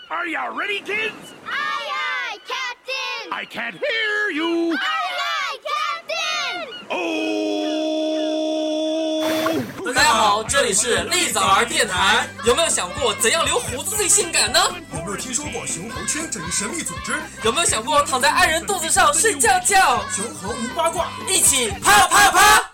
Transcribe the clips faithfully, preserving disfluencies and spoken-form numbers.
Are you ready, kids? Aye, aye, Captain! I can't hear you. Aye, aye, Captain! Oh! 大家好，这里是立早儿电台。有没有想过怎样留胡子最性感呢？ 有没有听说过熊猴圈这一神秘组织？ 有没有想过躺在爱人肚子上睡觉觉？ 熊猴无八卦， 一起啪啪啪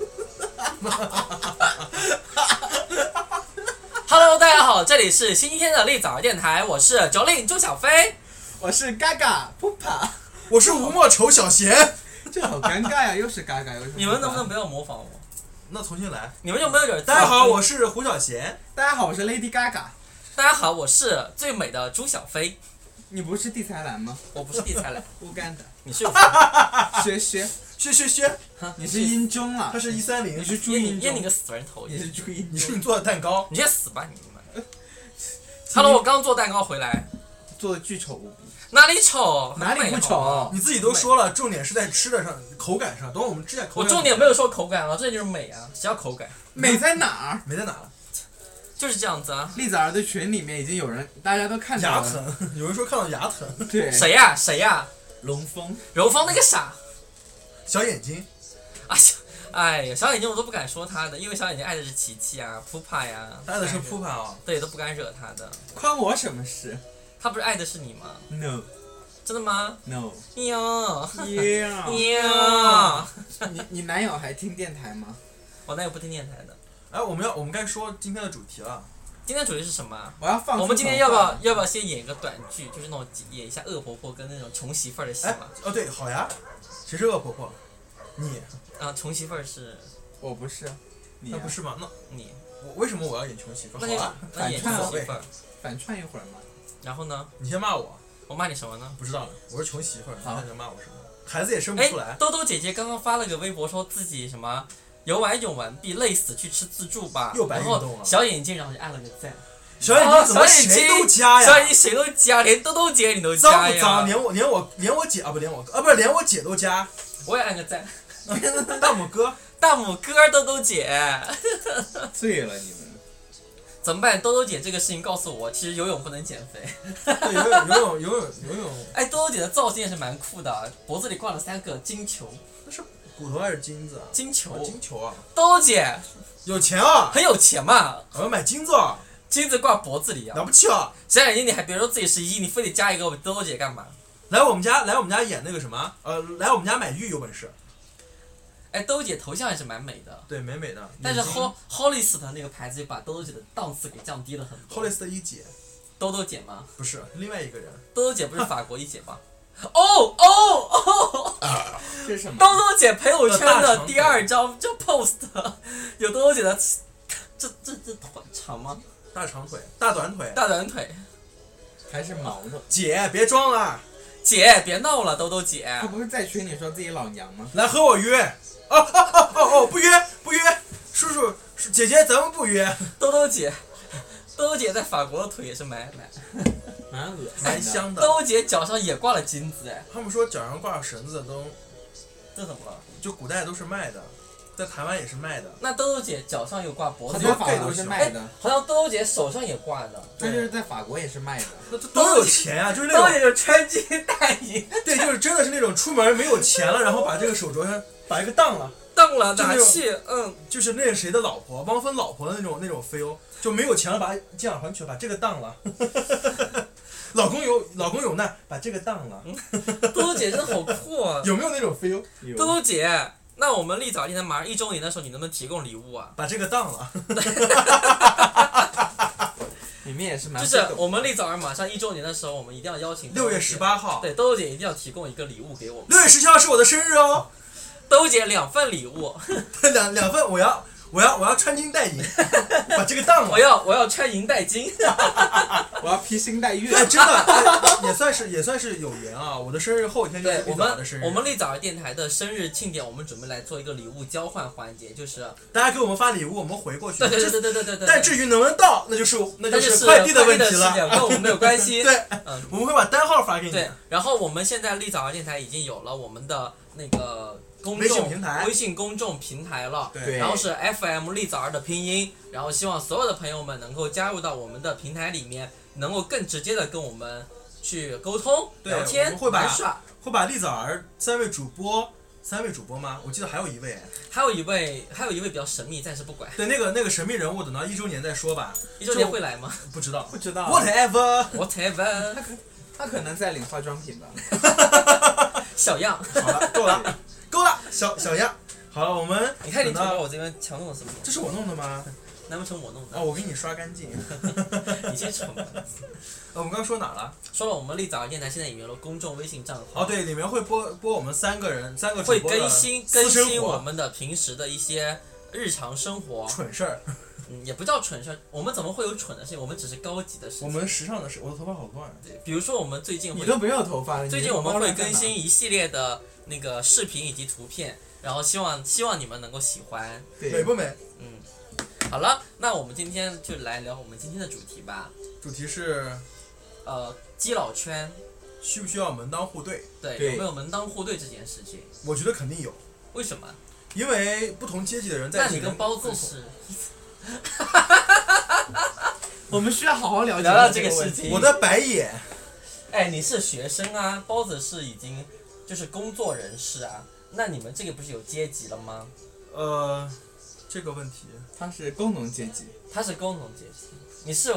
！Hello， 大家好，这里是星期天的立早儿电台，我是九令周小飞， 我是嘎嘎扑帕， 我是吴莫丑小贤。 这好尴尬呀，又是嘎嘎又是。 你们能不能不要模仿我？ 那重新来。 你们有没有点？ 大家好，我是胡小贤。 大家好，我是 Lady Gaga。 大家好，我是最美的朱小飞。 你不是地才蓝吗？ 我不是地才蓝， 乌干达。 你是有学学薛薛薛， 你是阴中了， 他是一三零， 你是朱阴中， 验你个死人头！ 你是朱阴中， 你是你做的蛋糕， 你先死吧你们！Hello， 我刚做蛋糕回来， 做的巨丑无比。 哪里丑？ 哪里不丑？ 你自己都说了，重点是在吃的上，口感上。等我们指甲口感。 我重点没有说口感啊，这就是美啊，谁要口感？ 美在哪儿？ 美在哪了？ 就是这样子啊。 栗子儿的群里面已经有人，大家都看到了。 牙疼，有人说看到牙疼。 对。 谁呀、啊？谁呀、啊？ 龙峰。 柔峰那个傻。 小眼睛。 啊小，哎呀，小眼睛我都不敢说他的，因为小眼睛爱的是琪琪啊、扑帕呀。 爱的是扑帕啊。 对，都不敢惹他的。 关我什么事？ 他不是爱的是你吗 ？No。 真的吗 ？No。 哟。 Yeah。 哟。 你你男友还听电台吗？ 我男友不听电台的。 哎，我们要我们该说今天的主题了。 今天主题是什么？ 我要放。 我们今天要不要要不要先演一个短剧，就是那种演一下恶婆婆跟那种穷媳妇儿的戏嘛？ 哦对，好呀。谁是恶婆婆？你。 啊，穷媳妇儿是。 我不是。你、啊。 那不是吗？那你。 我为什么我要演穷媳妇？ 那就那演穷媳妇儿。 反串一会儿嘛。 然后呢？ 你先骂我。 我骂你什么呢？ 不知道了，我是穷媳妇儿，你看你骂我什么？孩子也生不出来。 哎，豆豆姐姐刚刚发了个微博，说自己什么游完泳完毕累死去吃自助吧， 又白运动了。 然后小眼睛，然后就按了个赞。 小眼睛怎么谁都加呀？ 小眼睛谁都加，连豆豆姐你都加呀？ 脏不脏？连我连我连我姐啊不连我啊不是连我姐都加。 我也按个赞。 大拇哥， 大拇哥，豆豆姐。 醉了你们。 怎么办？豆豆姐这个事情告诉我，其实游泳不能减肥。 对，游泳游泳游泳游泳。 哎，豆豆姐的造型也是蛮酷的，脖子里挂了三个金球。 那是骨头还是金子啊？ 金球。 啊、金球啊！ 豆豆姐有钱啊！ 很有钱嘛！ 我要买金子啊！ 金子挂脖子里啊！ 了不起啊！ 小眼睛，你还别说自己是一，你非得加一个豆豆姐干嘛？ 来我们家，来我们家演那个什么？呃，来我们家买玉有本事。 哎，豆豆姐头像也是蛮美的， 对，美美的。 但是 Hol Hollis 的那个牌子就把豆豆姐的档次给降低了很多。 Hollis 的一姐， 豆豆姐吗？ 不是，另外一个人。 豆豆姐不是法国一姐吗？哦哦哦！ 这是什么？ 豆豆姐朋友圈的第二张就 post 有豆豆姐的，这这这腿长吗？ 大长腿，大短腿， 大短腿， 还是毛的。 姐，别装了。 姐，别闹了，豆豆姐。 他不是在群里说自己老娘吗？ 来和我约。哦哦哦哦哦！不约不约，叔叔姐姐咱们不约。 豆豆姐，豆豆姐在法国的腿也是蛮蛮蛮恶心蛮香的。 豆豆姐脚上也挂了金子哎。 他们说脚上挂绳子的都， 这怎么了？ 就古代都是卖的，在台湾也是卖的。 那豆豆姐脚上有挂脖子， 很多法国是卖的， 好像豆豆姐手上也挂的。 但是在法国也是卖的。 那都有钱啊，就是那种。豆豆姐就穿金戴银。 对，就是真的是那种出门没有钱了，然后把这个手镯上把一个当了， 当了拿去，嗯， 就是那个谁的老婆，汪峰老婆的那种那种 feel， 就没有钱了把这样还去把这个当了。老公有老公有难，把这个当了。 豆豆姐真的好酷啊！ 有没有那种 feel？ 豆豆姐，那我们立早电台马上一周年的时候，你能不能提供礼物啊？ 把这个当了。 里面也是蛮。 就是我们立早马上一周年的时候，我们一定要邀请。 六月十八号。 对，豆豆姐一定要提供一个礼物给我们。 六月十七号是我的生日哦。 豆豆姐两份礼物。 两两份，我要。我要我要穿金戴银，把这个当了。 我要我要穿银戴金， 我要披星戴月。 哎，真的、哎、也算是也算是有缘啊！我的生日后天就是立早的生日。 我们立早电台的生日庆典，我们准备来做一个礼物交换环节，就是大家给我们发礼物，我们回过去。 对对对对对对对。 但至于能不能到，那就是那就是快递的问题了， 跟我们没有关系。 对，嗯，我们会把单号发给你。 对，然后我们现在立早电台已经有了我们的那个公微信众平台微信公众平台了。 对然后是 F M 栗枣儿的拼音，然后希望所有的朋友们能够加入到我们的平台里面，能够更直接的跟我们去沟通、 对聊天、 我们会把玩耍。 会把栗枣儿三位主播，三位主播吗？我记得还有一位。 还有一位，还有一位比较神秘，暂时不管。 对，那个那个神秘人物，等到一周年再说吧。 一周年会来吗不知道， 不知道 Whatever。 ？Whatever， 他可能在领化妆品吧。 小样。 好了，够了，够了，小小样。好了，我们你看你等到捅到我这边墙弄了什么？ 这是我弄的吗？ 难不成我弄的？ 哦，我给你刷干净。 你先蠢吧。 呃，我们刚刚说哪了？ 说了，我们栗枣电台现在也有了公众微信账号。 哦，对，里面会播播我们三个人三个主会播的更新私更生活新我们的平时的一些日常生活。 蠢事儿。 嗯，也不叫蠢事儿，我们怎么会有蠢的事情？我们只是高级的事情。 我们时尚的事，我的头发好乱。 对，比如说我们最近会你都没有头发了。 最近我们会更新一系列的那个视频以及图片，然后希望希望你们能够喜欢。 对， 美不美？ 嗯，好了，那我们今天就来聊我们今天的主题吧。 主题是呃，基佬圈， 需不需要门当户对？ 对， 对有没有门当户对这件事情？ 我觉得肯定有， 为什么？ 因为不同阶级的人在那一起能你跟包子沟通是？ 我们需要好好了解聊聊这个问题。 事情。 我的白眼。 哎，你是学生啊，包子是已经就是工作人士啊，那你们这个不是有阶级了吗？ 呃，这个问题， 他是工农阶级， 他是工农阶级，你是，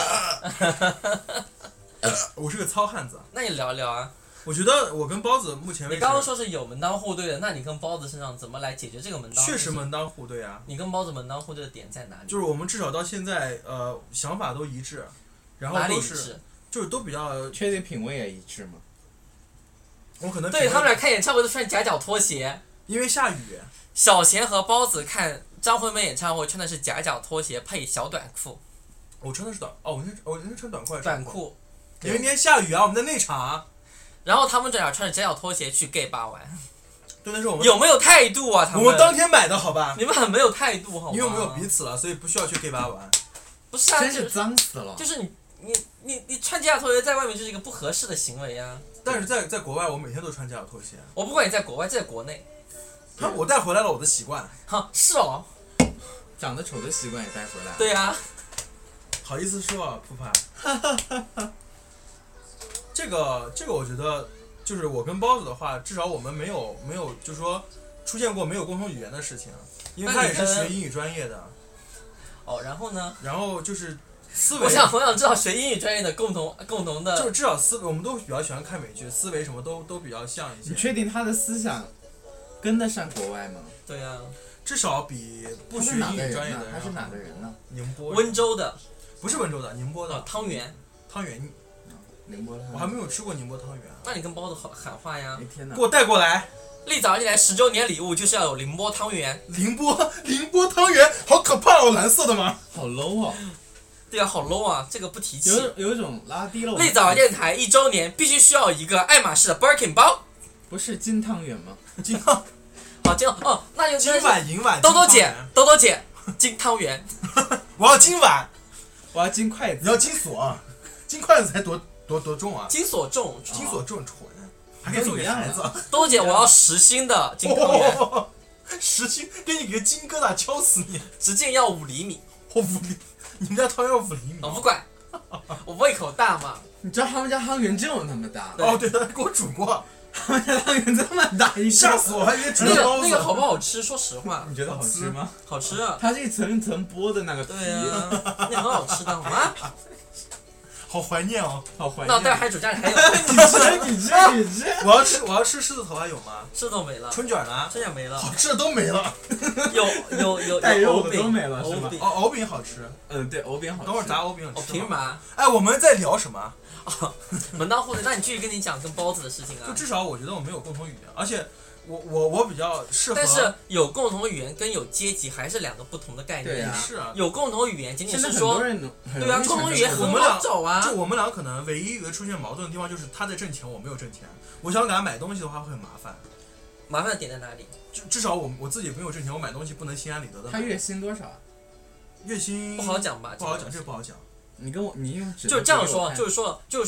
我是个糙汉子。 那你聊聊啊。 我觉得我跟包子目前为止， 你刚刚说是有门当户对的，那你跟包子身上怎么来解决这个门当？ 确实门当户对啊， 你跟包子门当户对的点在哪里？ 就是我们至少到现在，呃，想法都一致，然后哪里一都是致？ 就是都比较， 确定品味也一致吗？ 我可能对他们俩看演唱会都穿夹脚拖鞋。 因为下雨， 小贤和包子看张惠妹演唱会穿的是夹脚拖鞋配小短裤。 我穿的是短，哦，我那我那穿短裤还是短？裤。 因为那天下雨啊，我们在内场， 然后他们这俩穿着夹脚拖鞋去 gay 吧玩， 对，那是我们有没有态度啊？他们我们当天买的好吧？ 你们很没有态度好吗？ 因为我们有彼此了，所以不需要去 gay 吧玩。 不是啊， 真就是脏死了。 就是你你你你穿夹脚拖鞋在外面就是一个不合适的行为呀、 但是在在国外，我每天都穿夹脚拖鞋。 我不管你在国外，在国内， 他我带回来了我的习惯， 哈，是哦， 长得丑的习惯也带回来了。 对呀、 好意思说啊，扑帕。这个这个，我觉得就是我跟包子的话，至少我们没有没有，就是说出现过没有共同语言的事情，因为他也是学英语专业的， 哦，然后呢？ 然后就是思维， 我想我想知道学英语专业的共同共同的， 就是至少思维，我们都比较喜欢看美剧，思维什么都都比较像一你些， 确定他的思想跟得上国外吗？ 对呀、 至少比不学他是哪个英语专业人呢？ 的人要他是哪个人呢？ 宁波温州的不是温州的，宁波哦的汤圆， 汤圆， 宁波的。 我还没有吃过宁波汤圆， 那你跟包子喊喊话呀哎。天哪给！我带过来。 立早一来十周年礼物就是要有宁波汤圆， 宁波宁波汤圆好可怕哦，蓝色的吗？ 好 low 哦， 对啊，好 low 啊，这个不提气。 有有一种拉低了我们。 立早电台一周年必须需要一个爱马仕的 Birkin 包。 不是金汤圆吗？ 金好，金哦，那就今晚银碗， 兜兜姐金汤圆， 兜兜姐，金汤圆。 我要金碗， 我要金筷子。 你要金锁，金筷子才多多多重啊！ 金锁重， 金锁重蠢，还可以送给孩子。 兜姐，我要实心的金汤圆， 哦，实心给你个金疙瘩敲死你！ 直径要五厘米。 我五厘，你们家汤圆要五厘米？ 我不管，我胃口大嘛。 你知道他们家汤圆就那么大？ 对哦，对，他给我煮过， 他们家汤圆这么大一个吓死我，还以为煮那个的包子。 那个好不好吃？说实话， 你觉得好吃吗？ 好吃啊。 它是一层一层剥的那个皮， 对啊，那很好吃的，好吗？ 好怀念哦！ 好怀念。 那待会儿还主家里还有， 你吃你吃你吃。 我要吃，我要吃狮子头还有吗？ 这都没了， 春卷呢？ 这也没了。 好吃的都没了。 有有有带肉的有藕饼都没了是吗藕饼哦，藕饼好吃， 嗯，对，藕饼好吃。 等会儿炸藕饼哦， 吃吗。 凭什么？ 哎，我们在聊什么？ 门当户对，那你继续跟你讲跟包子的事情啊。 就至少我觉得我们有共同语言，而且我我我比较适合。 但是有共同语言跟有阶级还是两个不同的概念。 对啊是啊， 有共同语言仅仅现在是说， 很多人很对啊， 容易共同语言产生很我们俩好找啊。 就我们俩可能唯一一个出现矛盾的地方就是他在挣钱，我没有挣钱。我想给他买东西的话会很麻烦， 麻烦的点在哪里？ 就至少我我自己没有挣钱，我买东西不能心安理得的买。 他月薪多少啊？ 月薪不好讲吧？ 不好讲， 这个这个不好讲。 你跟我，你用纸就是这样说， 给我看就是说，就是说，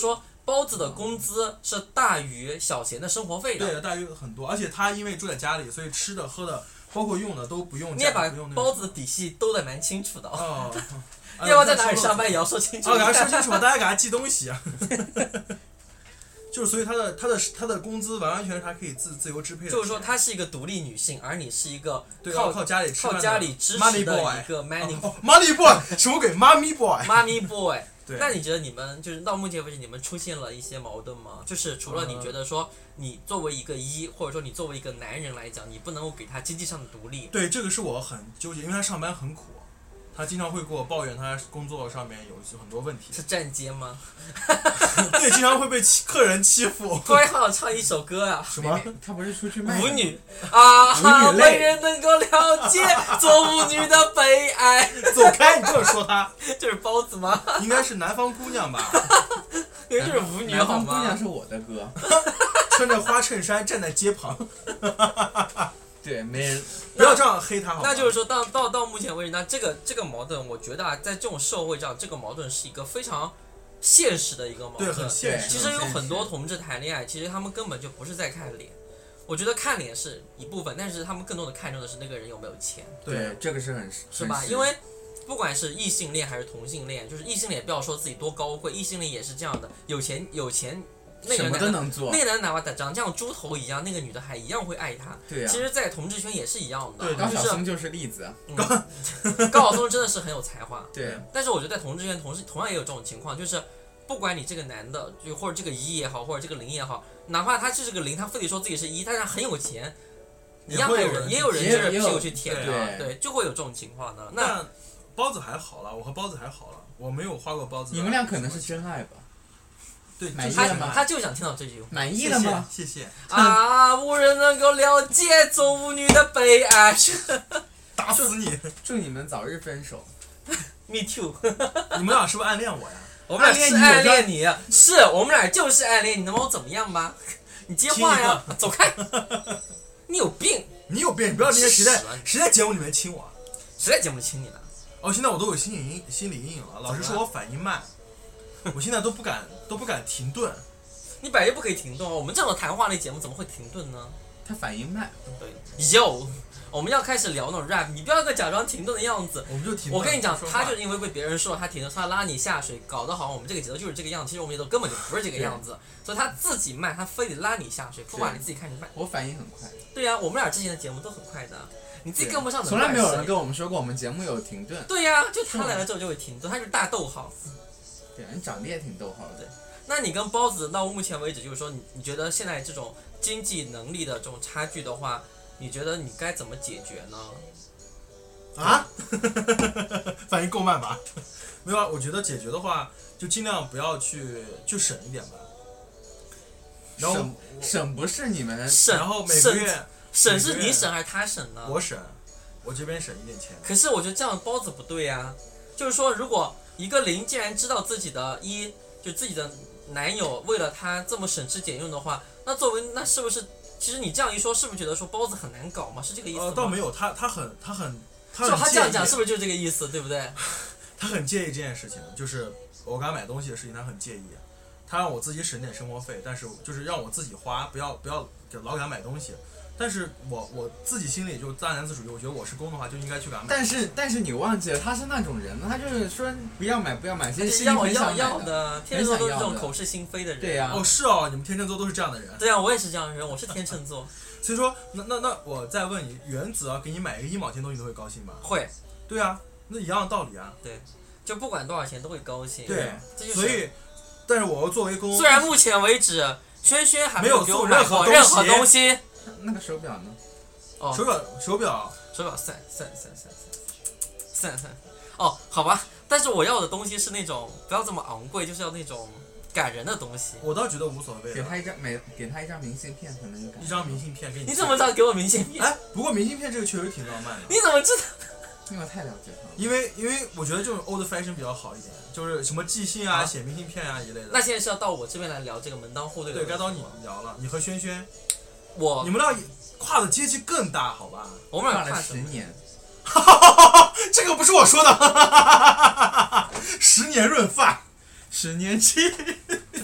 包子的工资是大于小贤的生活费的。 对，大于很多，而且他因为住在家里，所以吃的喝的包括用的都不用。 你也把不用那包子的底细兜得蛮清楚的哦。 要不要在哪里上班也要说清楚。 哦，给他说清楚，大家给他寄东西啊。就是所以他的他的他的工资完完全全是他可以自自由支配的。 就是说，她是一个独立女性，而你是一个对靠靠家里吃靠家里支持 money 的 boy 一个 money 哦 money boy 什么鬼 mommy boy mommy boy。 对。 那你觉得你们就是到目前为止，你们出现了一些矛盾吗？就是除了你觉得说，你作为一个一，或者说你作为一个男人来讲，你不能够给他经济上的独立。 对，这个是我很纠结，因为他上班很苦。他经常会给我抱怨他工作上面有很多问题。 是站街吗？ 对，经常会被欺客人欺负。 突然好想唱一首歌啊！ 什么？ 他不是出去卖舞女啊， 舞女类没人能够了解做舞女的悲哀。 走开！你这么说他？ 这是包子吗？ 应该是南方姑娘吧？ 因为这是舞女好吗？ 南方姑娘是我的歌。 穿着花衬衫站在街旁。 对，没人。 不要这样黑他好吗？ 那就是说到到到目前为止，那这个这个矛盾，我觉得啊，在这种社会上，这个矛盾是一个非常现实的一个矛盾。 对，很现实。 其实有很多同志谈恋爱，其实他们根本就不是在看脸。我觉得看脸是一部分，但是他们更多的看重的是那个人有没有钱。 对，这个是很是吧？因为不管是异性恋还是同性恋，就是异性恋不要说自己多高贵，异性恋也是这样的，有钱有钱。那个什么都能做， 那个男的哪怕长这样猪头一样，那个女的还一样会爱他。 对呀、啊， 其实，在同志圈也是一样的。 对， 高晓松就是例子。 嗯、高晓松真的是很有才华。 对。 但是我觉得在同志圈，同时同样也有这种情况，就是不管你这个男的，就或者这个一也好，或者这个零也好，哪怕他就是个零，他非得说自己是一，但是很有钱，一样还有人，也有人就是屁股去舔的，对，就会有这种情况的。那包子还好了，我和包子还好了，我没有花过包子。 你们俩可能是真爱吧？ 对， 满意了吗？ 他就想听到这句话。 满意了吗？ 谢谢。 啊，无人能够了解做舞女的悲哀。 打死你！ 祝你们早日分手。 Me too。 你们俩是不是暗恋我呀？ 我们俩是暗恋你，是我们俩就是暗恋你，能把我怎么样吗？你接话呀！走开！你有病！ 你有病！你不要今天谁在谁在节目里面亲我？ 谁在节目里亲你了？ 哦，现在我都有心理阴心理阴影了。老师说我反应慢。我现在都不敢都不敢停顿， 你本来就不可以停顿哦。我们这种谈话类节目怎么会停顿呢？ 他反应慢。 对，有，我们要开始聊那种 rap， 你不要再假装停顿的样子。 我们就停顿。 我跟你讲，他就是因为被别人说他停顿，他拉你下水，搞得好像我们这个节奏就是这个样子。其实我们节奏根本就不是这个样子，所以他自己慢，他非得拉你下水，不把你自己看成慢。 我反应很快。 对呀、啊，我们俩之前的节目都很快的。你自己跟不上， 从来没有人跟我们说过我们节目有停顿。 对呀、啊，就他来了之后就会停顿，他就是大逗号。 对，你长得也挺逗号的。 对，那你跟包子到目前为止，就是说你你觉得现在这种经济能力的这种差距的话，你觉得你该怎么解决呢？ 啊？反应够慢吧？没有啊，我觉得解决的话，就尽量不要去就省一点吧。然后省省不是你们省， 然后每个月省是你省还是他省呢？ 我省，我这边省一点钱。 可是我觉得这样包子不对呀、啊，就是说如果一个零既然知道自己的一，就自己的男友为了他这么省吃俭用的话，那作为那是不是？其实你这样一说，是不是觉得说包子很难搞嘛？是这个意思吗？ 呃，倒没有，他他很他很他很他这样讲，是不是就这个意思？对不对？ 他很介意这件事情，就是我给他买东西的事情，他很介意。他让我自己省点生活费，但是就是让我自己花，不要不要老给他买东西。但是我我自己心里就大男子主义，我觉得我是公的话就应该去给他买。 但是但是你忘记了，他是那种人，他就是说不要买不要买，其实要要很想要的。 天秤座都是这种口是心非的人。 对呀、啊。 哦，是哦，你们天秤座都是这样的人。 对啊，我也是这样的人，我是天秤座。 所以说，那那那我再问你，原子啊，给你买一个一毛钱东西都会高兴吧？ 会。 对啊，那一样的道理啊。 对，就不管多少钱都会高兴。 对， 这就是、 所以，但是我作为公， 虽然目前为止轩轩还没有给我买过任何东西。 那个手表呢？ 哦， 手表手表手表算算算算算算算哦，好吧，但是我要的东西是那种不要这么昂贵，就是要那种感人的东西。 我倒觉得无所谓。 给他一张每给他一张明信片，可能一张明信片给你。 你怎么知道给我明信片？ 哎，不过明信片这个确实挺浪漫的。 你怎么知道？ 因为我太了解他了。 因为因为我觉得这种 old fashion 比较好一点，就是什么寄信啊、啊写明信片啊一类的。 那现在是要到我这边来聊这个门当户对的。 对，该到你聊了。你和轩轩， 我你们俩跨的阶级更大，好吧？ 我们俩跨了十年。 这个不是我说的。十年润发， 十年期。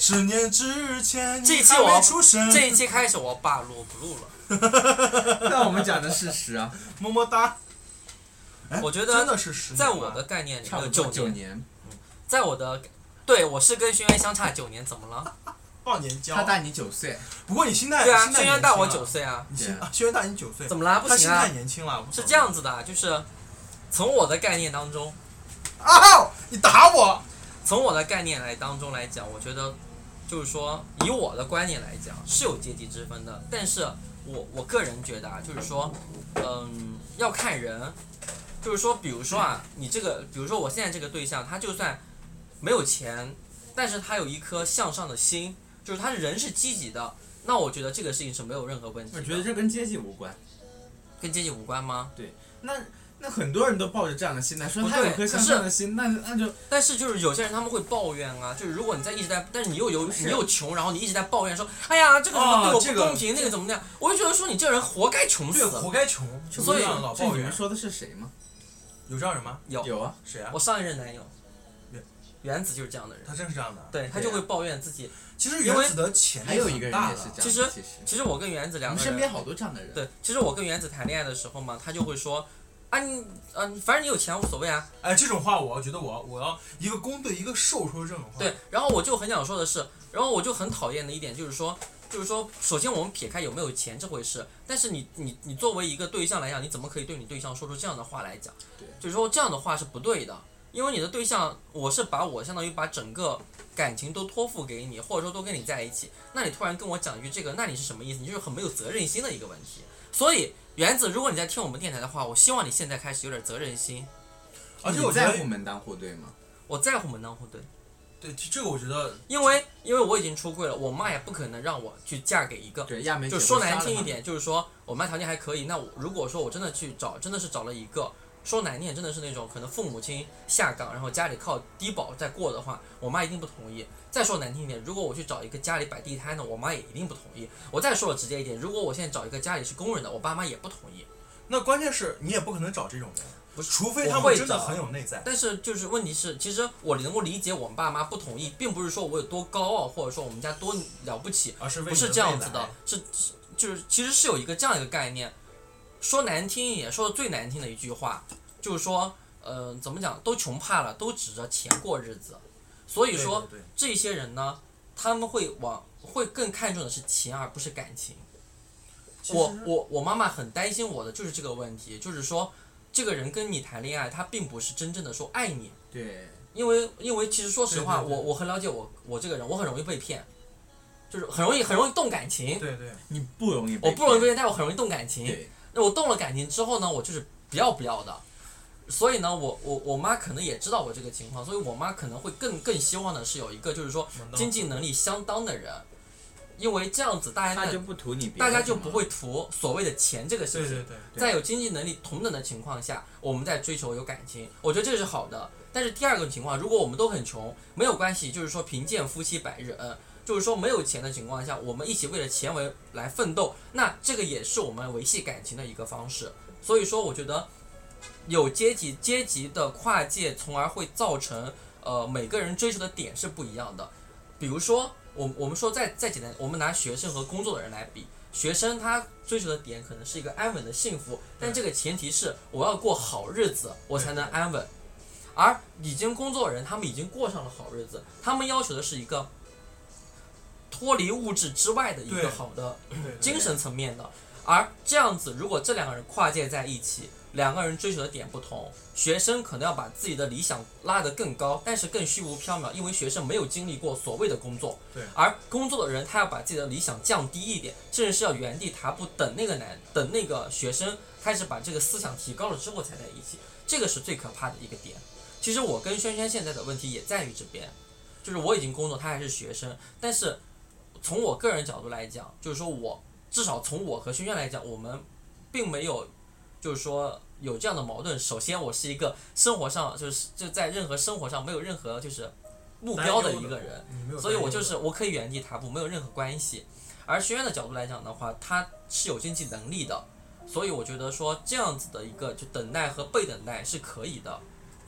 十年之前你还这一期我没出生。 这一期开始我罢录不录了。 那我们讲的事实啊， 么么哒。哎我觉得真的是十年在吗我的概念里， 差不呃， 多九九年， 年， 在我的，对我是跟轩辕相差九年，怎么了？ 忘年交。 他大你九岁， 不过你心态， 对啊， 心态轩辕大我年轻了九，岁啊， 你心对啊啊，轩辕大你九岁， 怎么啦？不行啊他心态，年轻了，无所谓是这样子的啊，就是从我的概念当中， 啊！你打我！ 从我的概念来当中来讲，我觉得就是说，以我的观念来讲是有阶级之分的，但是我我个人觉得啊，就是说，嗯，要看人，就是说，比如说啊，你这个，比如说我现在这个对象，他就算没有钱，但是他有一颗向上的心，就是他人是积极的，那我觉得这个事情是没有任何问题的。 我觉得这跟阶级无关。 跟阶级无关吗？ 那那很多人都抱着这样的心态，说不对他有颗向上的心，那那就但是就是有些人他们会抱怨啊，就是如果你在一直在，但是你又有不是你又穷，然后你一直在抱怨说，哎呀这个什么对我哦这个不公平，那个怎么那样，我就觉得说你这人活该穷对， 死。 活该穷，就所以这样老抱怨这你们。说的是谁吗？ 有这样人吗？ 有有啊， 谁啊我？上一任男友原原子就是这样的人， 他真是这样的。 对他就会抱怨自己。 其实因为原子的潜力还有一个人很大的也是这样。 其实其实其实我跟原子我两个人， 们身边好多这样的人。 对，其实我跟原子谈恋爱的时候嘛，他就会说，啊你呃反正你有钱无所谓啊。 哎，这种话我觉得我我要一个公对一个受说这种话。 对，然后我就很想说的是，然后我就很讨厌的一点就是说，就是说，首先我们撇开有没有钱这回事，但是你你你作为一个对象来讲，你怎么可以对你对象说出这样的话来讲？ 对， 就是说这样的话是不对的，因为你的对象，我是把我相当于把整个感情都托付给你，或者说都跟你在一起，那你突然跟我讲一句这个，那你是什么意思？你就是很没有责任心的一个问题。所以原子，如果你在听我们电台的话，我希望你现在开始有点责任心。 而且你我觉得在乎门当户对吗？ 我在乎门当户对。 对这个我觉得因为因为我已经出柜了，我妈也不可能让我去嫁给一个， 对，亚美就说难听一点，就是说我妈条件还可以。那我如果说我真的去找，真的是找了一个说难听点，真的是那种可能父母亲下岗，然后家里靠低保在过的话，我妈一定不同意。再说难听一点，如果我去找一个家里摆地摊的，我妈也一定不同意。我再说的直接一点，如果我现在找一个家里是工人的，我爸妈也不同意。 那关键是你也不可能找这种人， 不是， 除非他我会们真的找很有内在。 但是就是问题是，其实我能够理解我们爸妈不同意，并不是说我有多高傲，或者说我们家多了不起， 而是为不是你的未来这样子的，是是就是其实是有一个这样一个概念，说难听一点，说的最难听的一句话，就是说，呃，怎么讲，都穷怕了，都指着钱过日子，所以说对对对这些人呢，他们会往会更看重的是钱而不是感情。 其实我我我妈妈很担心我的就是这个问题，就是说这个人跟你谈恋爱，他并不是真正的说爱你， 对， 因为因为其实说实话， 对对对我我很了解我我这个人，我很容易被骗，就是很容易很容易动感情。 对对， 你不容易被我不容易被骗骗，但我很容易动感情。 对， 那我动了感情之后呢，我就是不要不要的。所以呢，我我我妈可能也知道我这个情况，所以我妈可能会更更希望的是有一个就是说经济能力相当的人，因为这样子大家呢他就不图你别的大家就不什么会图所谓的钱这个事情。 对对对， 对在有经济能力同等的情况下，我们在追求有感情，我觉得这是好的。但是第二个情况，如果我们都很穷，没有关系，就是说贫贱夫妻百日恩，就是说没有钱的情况下，我们一起为了钱为来奋斗，那这个也是我们维系感情的一个方式。所以说，我觉得有阶级阶级的跨界，从而会造成呃每个人追求的点是不一样的。比如说，我我们说再再简单，我们拿学生和工作的人来比。学生他追求的点可能是一个安稳的幸福，但这个前提是我要过好日子，我才能安稳。而已经工作的人，他们已经过上了好日子，他们要求的是一个脱离物质之外的一对个好的对对精神层面的。而这样子，如果这两个人跨界在一起，两个人追求的点不同，学生可能要把自己的理想拉得更高，但是更虚无缥缈，因为学生没有经历过所谓的工作。 对。 而工作的人，他要把自己的理想降低一点，甚至是要原地踏步，等那个男，等那个学生开始把这个思想提高了之后才在一起，这个是最可怕的一个点。其实我跟轩轩现在的问题也在于这边，就是我已经工作，他还是学生，但是从我个人角度来讲，就是说我至少从我和轩轩来讲，我们并没有就是说有这样的矛盾。首先，我是一个生活上就是就在任何生活上没有任何就是目标的一个人，所以我就是我可以原地踏步，没有任何关系。而轩轩的角度来讲的话，他是有经济能力的，所以我觉得说这样子的一个就等待和被等待是可以的。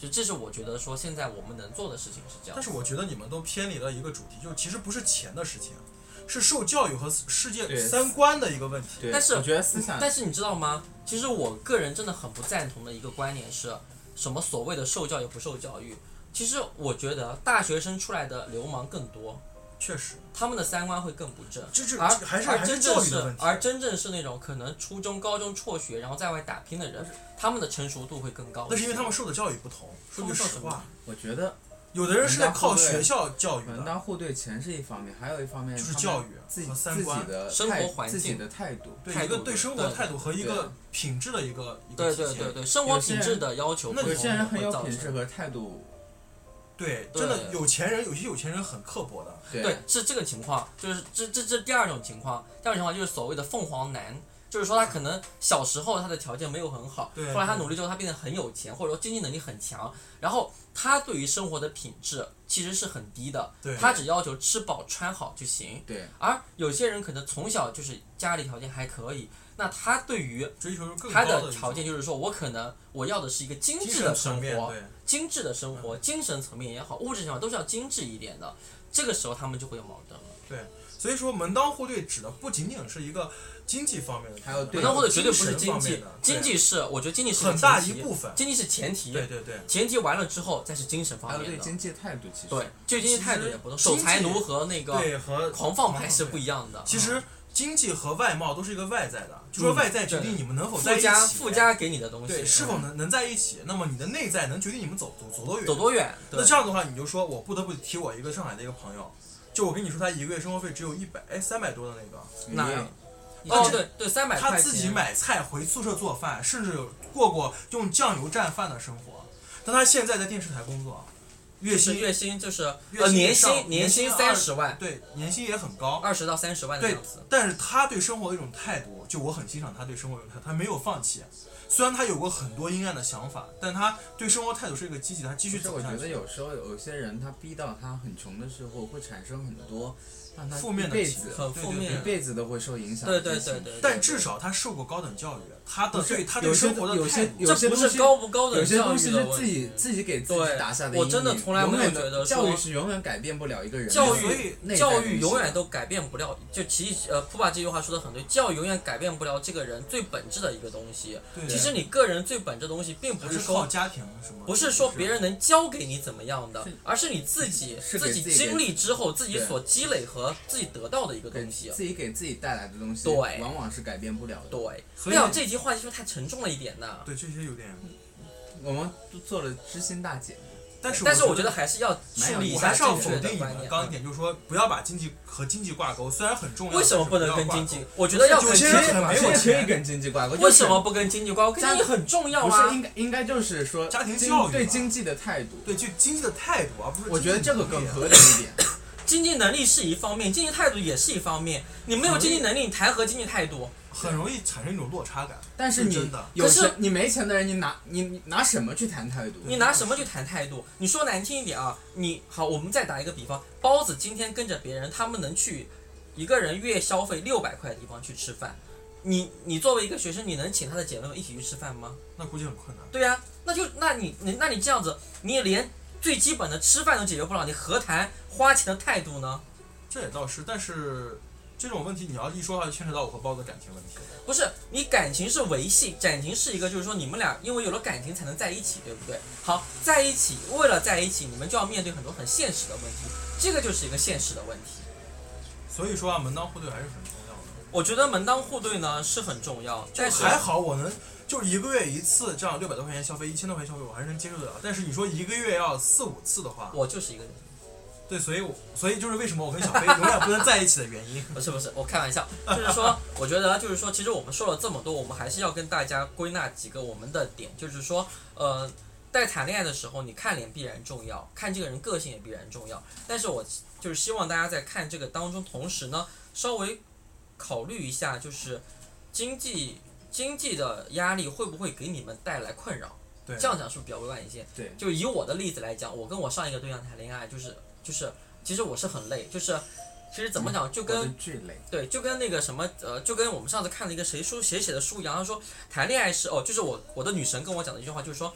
就这是我觉得说现在我们能做的事情是这样。 但是我觉得你们都偏离了一个主题，就其实不是钱的事情，是受教育和世界三观的一个问题。 对， 但是我觉得思想， 但是你知道吗？其实我个人真的很不赞同的一个观点是，什么所谓的受教育不受教育？其实我觉得大学生出来的流氓更多。 确实， 他们的三观会更不正， 这这而还是还是而真正是教育的问题。 而真正是那种可能初中、高中辍学，然后在外打拼的人，他们的成熟度会更高。 那是因为他们受的教育不同。说句实话， 我觉得有的人是在靠学校教育的。 门当户对钱是一方面，还有一方面就是教育自己和三观、 自己的生活环境、 自己的态度， 对一个对生活态度和一个品质的一个一个对对对对，生活品质的要求。 有些人很有品质和态度。 对，真的有钱人，有些有钱人很刻薄的。 对，是这个情况，就是这这这第二种情况，第二种情况就是所谓的凤凰男，就是说他可能小时候他的条件没有很好，后来他努力之后他变得很有钱，或者说经济能力很强，然后他对于生活的品质其实是很低的，他只要求吃饱穿好就行。 对， 而有些人可能从小就是家里条件还可以，那他对于追求更他的条件就是说我可能我要的是一个精致的生活。精致的生活，精神层面也好，物质上都是要精致一点的。这个时候他们就会有矛盾了。 对，所以说门当户对指的不仅仅是一个经济方面的， 还有门当户对绝对不是经济，经济是我觉得经济是很大一部分， 经济是前提。 对对对， 前提完了之后再是精神方面的。 还有对经济态度，其实对，就经济态度也不同。守财奴和那个对和狂放派是不一样的。 其实经济和外貌都是一个外在的，就说外在决定你们能否在一起， 附加给你的东西， 对，是否能能在一起，那么你的内在能决定你们走走走多远， 走多远。 那这样的话，你就说我不得不提我一个上海的一个朋友，就我跟你说，他一个月生活费只有一百哎三百多的那个， 那哦对对三百块钱， 他自己买菜回宿舍做饭，甚至有过过用酱油蘸饭的生活，但他现在在电视台工作。月薪月薪就是呃年薪年薪三十万， 对，年薪也很高， 二十到三十万的样子。 但是他对生活的一种态度，就我很欣赏他对生活的态度，他没有放弃。虽然他有过很多阴暗的想法，但他对生活态度是一个积极的，他继续走下去。 我觉得有时候有些人他逼到他很穷的时候，会产生很多让他负面的一辈子很负面， 一辈子都会受影响。 对对对对。 但至少他受过高等教育，他的对他对生活的态度， 这不是高不高等教育的问题。 有些东西是自己自己给自己打下的阴影。 我真的从来没有觉得教育是永远改变不了一个人。 教育教育永远都改变不了，就其呃普爸这句话说的很对，教育永远改变不了这个人最本质的一个东西。其实你个人最本质的东西，并不是说家庭什么， 不是说别人能教给你怎么样的，而是你自己自己经历之后自己所积累和自己得到的一个东西， 自己给自己带来的东西， 对， 往往是改变不了的。 对，所以这题话题是不是太沉重了一点呢？ 对，这些有点。 我们都做了知心大姐。 但是但是我觉得还是要树立一下正确的观念。 刚一点就是说，不要把经济和经济挂钩，虽然很重要。 为什么不能跟经济？我觉得要跟经济挂钩。可以跟经济挂钩。 为什么不跟经济挂钩？跟经济很重要啊。 不是应该应该就是说家庭教育对经济的态度， 对就经济的态度，而不是。 我觉得这个更合理一点。 经济能力是一方面，经济态度也是一方面。你没有经济能力，你谈何经济态度？ 很容易产生一种落差感。 但是你有钱，你没钱的人，你拿你拿什么去谈态度？ 你拿什么去谈态度？你说难听一点啊，你好，我们再打一个比方，包子今天跟着别人，他们能去一个人月消费六百块的地方去吃饭，你你作为一个学生，你能请他的姐妹们一起去吃饭吗？ 那估计很困难。 对呀、啊，那就那你你那你这样子，你也连最基本的吃饭都解决不了，你何谈花钱的态度呢？ 这也倒是，但是。这种问题你要一说的话，就牵扯到我和包子感情问题。 不是，你感情是维系，感情是一个，就是说你们俩因为有了感情才能在一起，对不对？好，在一起，为了在一起，你们就要面对很多很现实的问题，这个就是一个现实的问题。 所以说啊，门当户对还是很重要的。 我觉得门当户对呢是很重要，但是还好我能就一个月一次这样六百多块钱消费，一千多块钱消费，我还是能接受得了。但是你说一个月要四五次的话， 我就是一个人。 对，所以我所以就是为什么我跟小飞永远不能在一起的原因。 不是不是，我开玩笑，就是说，我觉得就是说，其实我们说了这么多，我们还是要跟大家归纳几个我们的点，就是说，呃，在谈恋爱的时候，你看脸必然重要，看这个人个性也必然重要。但是我就是希望大家在看这个当中，同时呢，稍微考虑一下，就是经济经济的压力会不会给你们带来困扰？ 对， 这样讲是不是比较委婉一些？ 对， 就以我的例子来讲，我跟我上一个对象谈恋爱，就是就是，其实我是很累，就是其实怎么讲，就跟对，就跟那个什么呃，就跟我们上次看了一个谁书谁写的书一样，他说谈恋爱是哦，就是我我的女神跟我讲的一句话，就是说。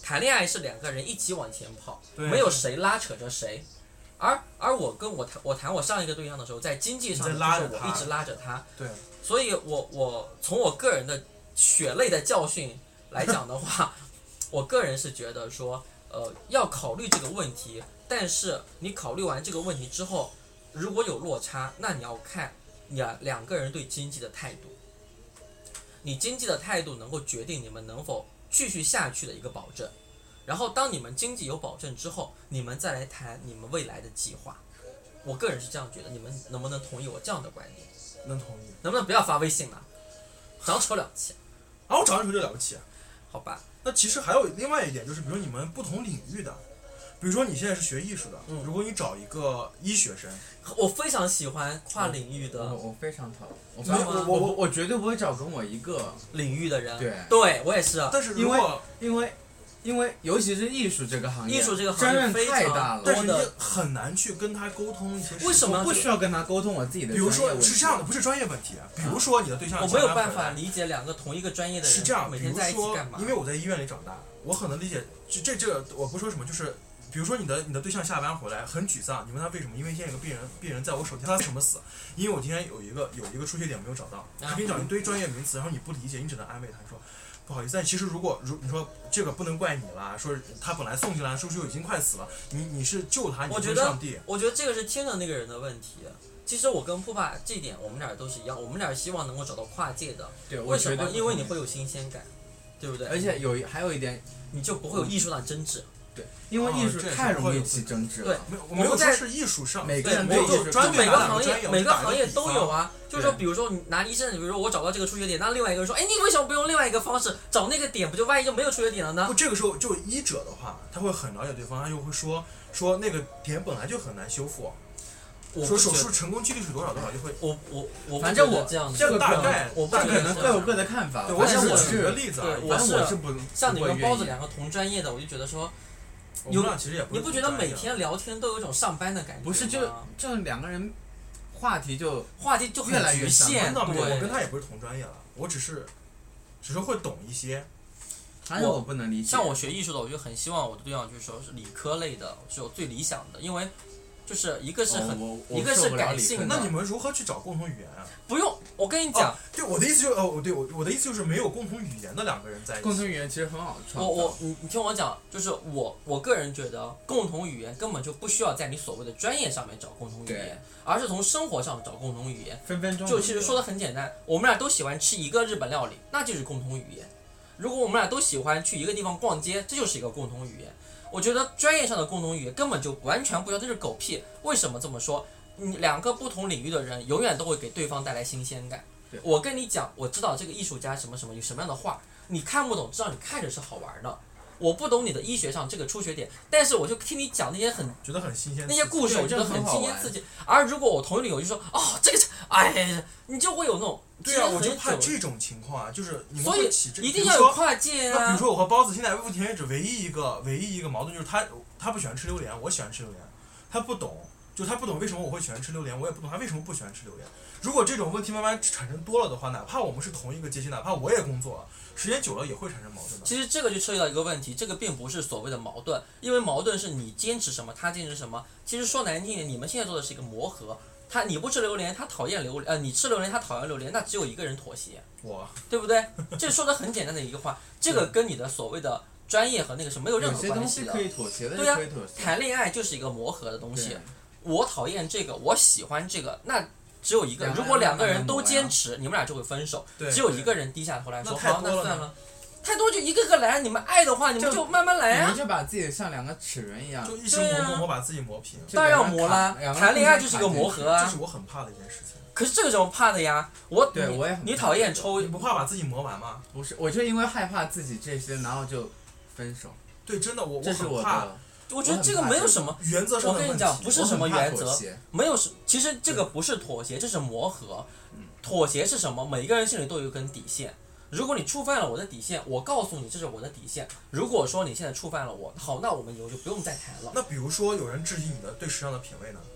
谈恋爱是两个人一起往前跑， 对没有谁拉扯着谁。而而我跟我谈我谈我上一个对象的时候，在经济上你就是在拉着他我一直拉着他， 对， 所以我我从我个人的血泪的教训来讲的话，我个人是觉得说，呃，要考虑这个问题，但是你考虑完这个问题之后，如果有落差，那你要看你两个人对经济的态度，你经济的态度能够决定你们能否继续下去的一个保证。然后当你们经济有保证之后，你们再来谈你们未来的计划。我个人是这样觉得，你们能不能同意我这样的观点？ 能同意。 能不能不要发微信了？长丑了不起。 啊，我长得丑就了不起。 好吧。 那其实还有另外一点，就是比如你们不同领域的，比如说你现在是学艺术的， 嗯、 如果你找一个医学生， 我非常喜欢跨领域的。 我我非常讨厌。我知道吗我我我绝对不会找跟我一个领域的人。 对， 对我也是。 但是因为因为。因为尤其是艺术这个行业， 艺术这个行业太大了， 但是你很难去跟他沟通一些事情。 为什么不需要跟他沟通我自己的专业问题？比如说是这样的，不是专业问题。比如说你的对象， 我没有办法理解两个同一个专业的人是这样， 每天在一起干嘛？ 因为我在医院里长大，我很能理解。这这这个我不说什么，就是比如说你的你的对象下班回来很沮丧，你问他为什么？因为现在有个病人病人在我手机，他什么死？因为我今天有一个有一个出血点没有找到，他给你讲一堆专业名词，然后你不理解，你只能安慰他说。不好意思，但其实如果如你说这个不能怪你啦，说他本来送进来的时候就已经快死了，你你是救他，你是上帝。 我觉得这个是听的那个人的问题。其实我跟扑帕这一点，我们俩都是一样，我们俩希望能够找到跨界的。 对， 为什么？因为你会有新鲜感，对不对？ 而且有还有一点， 你就不会有艺术上的争执。 对，因为艺术太容易起争执了。 对， 我没有说是艺术上， 每个人没有专每个行业每个行业都有啊。就是说，比如说你拿医生，比如说我找到这个出血点，那另外一个人说，哎，你为什么不用另外一个方式找那个点？不就万一就没有出血点了呢？ 不，这个时候就医者的话，他会很了解对方，他就会说说那个点本来就很难修复。说手术成功几率是多少多少就会， 我我我反正我这样这个大概， 我这可能各有各的看法。 对，我只是举个例子而已。 我是我是不像你跟包子两个同专业的，我就觉得说，有其实也不你不觉得每天聊天都有一种上班的感觉吗？ 不是，就就两个人话题就话题就越来越局限。 对，我跟他也不是同专业了，我只是只是会懂一些。 反正我不能理解。 像我学艺术的，我就很希望我的对象就是说是理科类的，是我最理想的，因为。就是一个是很， 哦、 一个是感性的。 那你们如何去找共同语言啊？ 不用，我跟你讲。 哦、对我的意思就是，哦，对我我的意思就是没有共同语言的两个人在一起。 共同语言其实很好创造。 我我你你听我讲，就是我我个人觉得共同语言根本就不需要在你所谓的专业上面找共同语言，而是从生活上找共同语言。 分分钟。 就其实说的很简单，我们俩都喜欢吃一个日本料理，那就是共同语言。如果我们俩都喜欢去一个地方逛街，这就是一个共同语言。我觉得专业上的共同语言根本就完全不需要，这是狗屁。为什么这么说？你两个不同领域的人永远都会给对方带来新鲜感。我跟你讲，我知道这个艺术家什么什么有什么样的画，你看不懂，知道你看着是好玩的。我不懂你的医学上这个出血点，但是我就听你讲那些很觉得很新鲜那些故事，我觉得很新鲜刺激。而如果我同一领域，我就说哦，这个哎，你就会有那种对啊，我就怕这种情况啊，就是你们会起这， 一定要有跨界啊。 那比如说我和包子现在目前为止唯一一个唯一一个矛盾就是他他不喜欢吃榴莲，我喜欢吃榴莲，他不懂，就他不懂为什么我会喜欢吃榴莲，我也不懂他为什么不喜欢吃榴莲。如果这种问题慢慢产生多了的话，哪怕我们是同一个阶级，哪怕我也工作，时间久了也会产生矛盾的。 其实这个就涉及到一个问题，这个并不是所谓的矛盾，因为矛盾是你坚持什么，他坚持什么。其实说难听一点，你们现在做的是一个磨合。他你不吃榴莲，他讨厌榴莲，呃，你吃榴莲，他讨厌榴莲，那只有一个人妥协， 我， 对不对？这说的很简单的一个话，这个跟你的所谓的专业和那个是没有任何关系的。 有些东西可以妥协的， 对呀、 啊， 谈恋爱就是一个磨合的东西。我讨厌这个，我喜欢这个，那只有一个人。如果两个人都坚持，你们俩就会分手。只有一个人低下头来说，好，那算了。太多就一个个来，你们爱的话，你们就慢慢来啊。 你们就把自己像两个齿轮一样， 就一直磨磨磨，把自己磨平。 当然要磨啦，谈恋爱就是一个磨合啊。 这是我很怕的一件事情。 可是这个怎么怕的呀？我对我也你讨厌抽， 你不怕把自己磨完吗？ 不是，我就因为害怕自己这些，然后就分手。 对，真的我这是我怕。 我觉得这个没有什么原则上的问题。 我跟你讲，不是什么原则，没有是，其实这个不是妥协，这是磨合。妥协是什么？每个人心里都有一根底线。如果你触犯了我的底线，我告诉你这是我的底线。如果说你现在触犯了我，好，那我们以后就不用再谈了。 那比如说有人质疑你的对时尚的品味呢？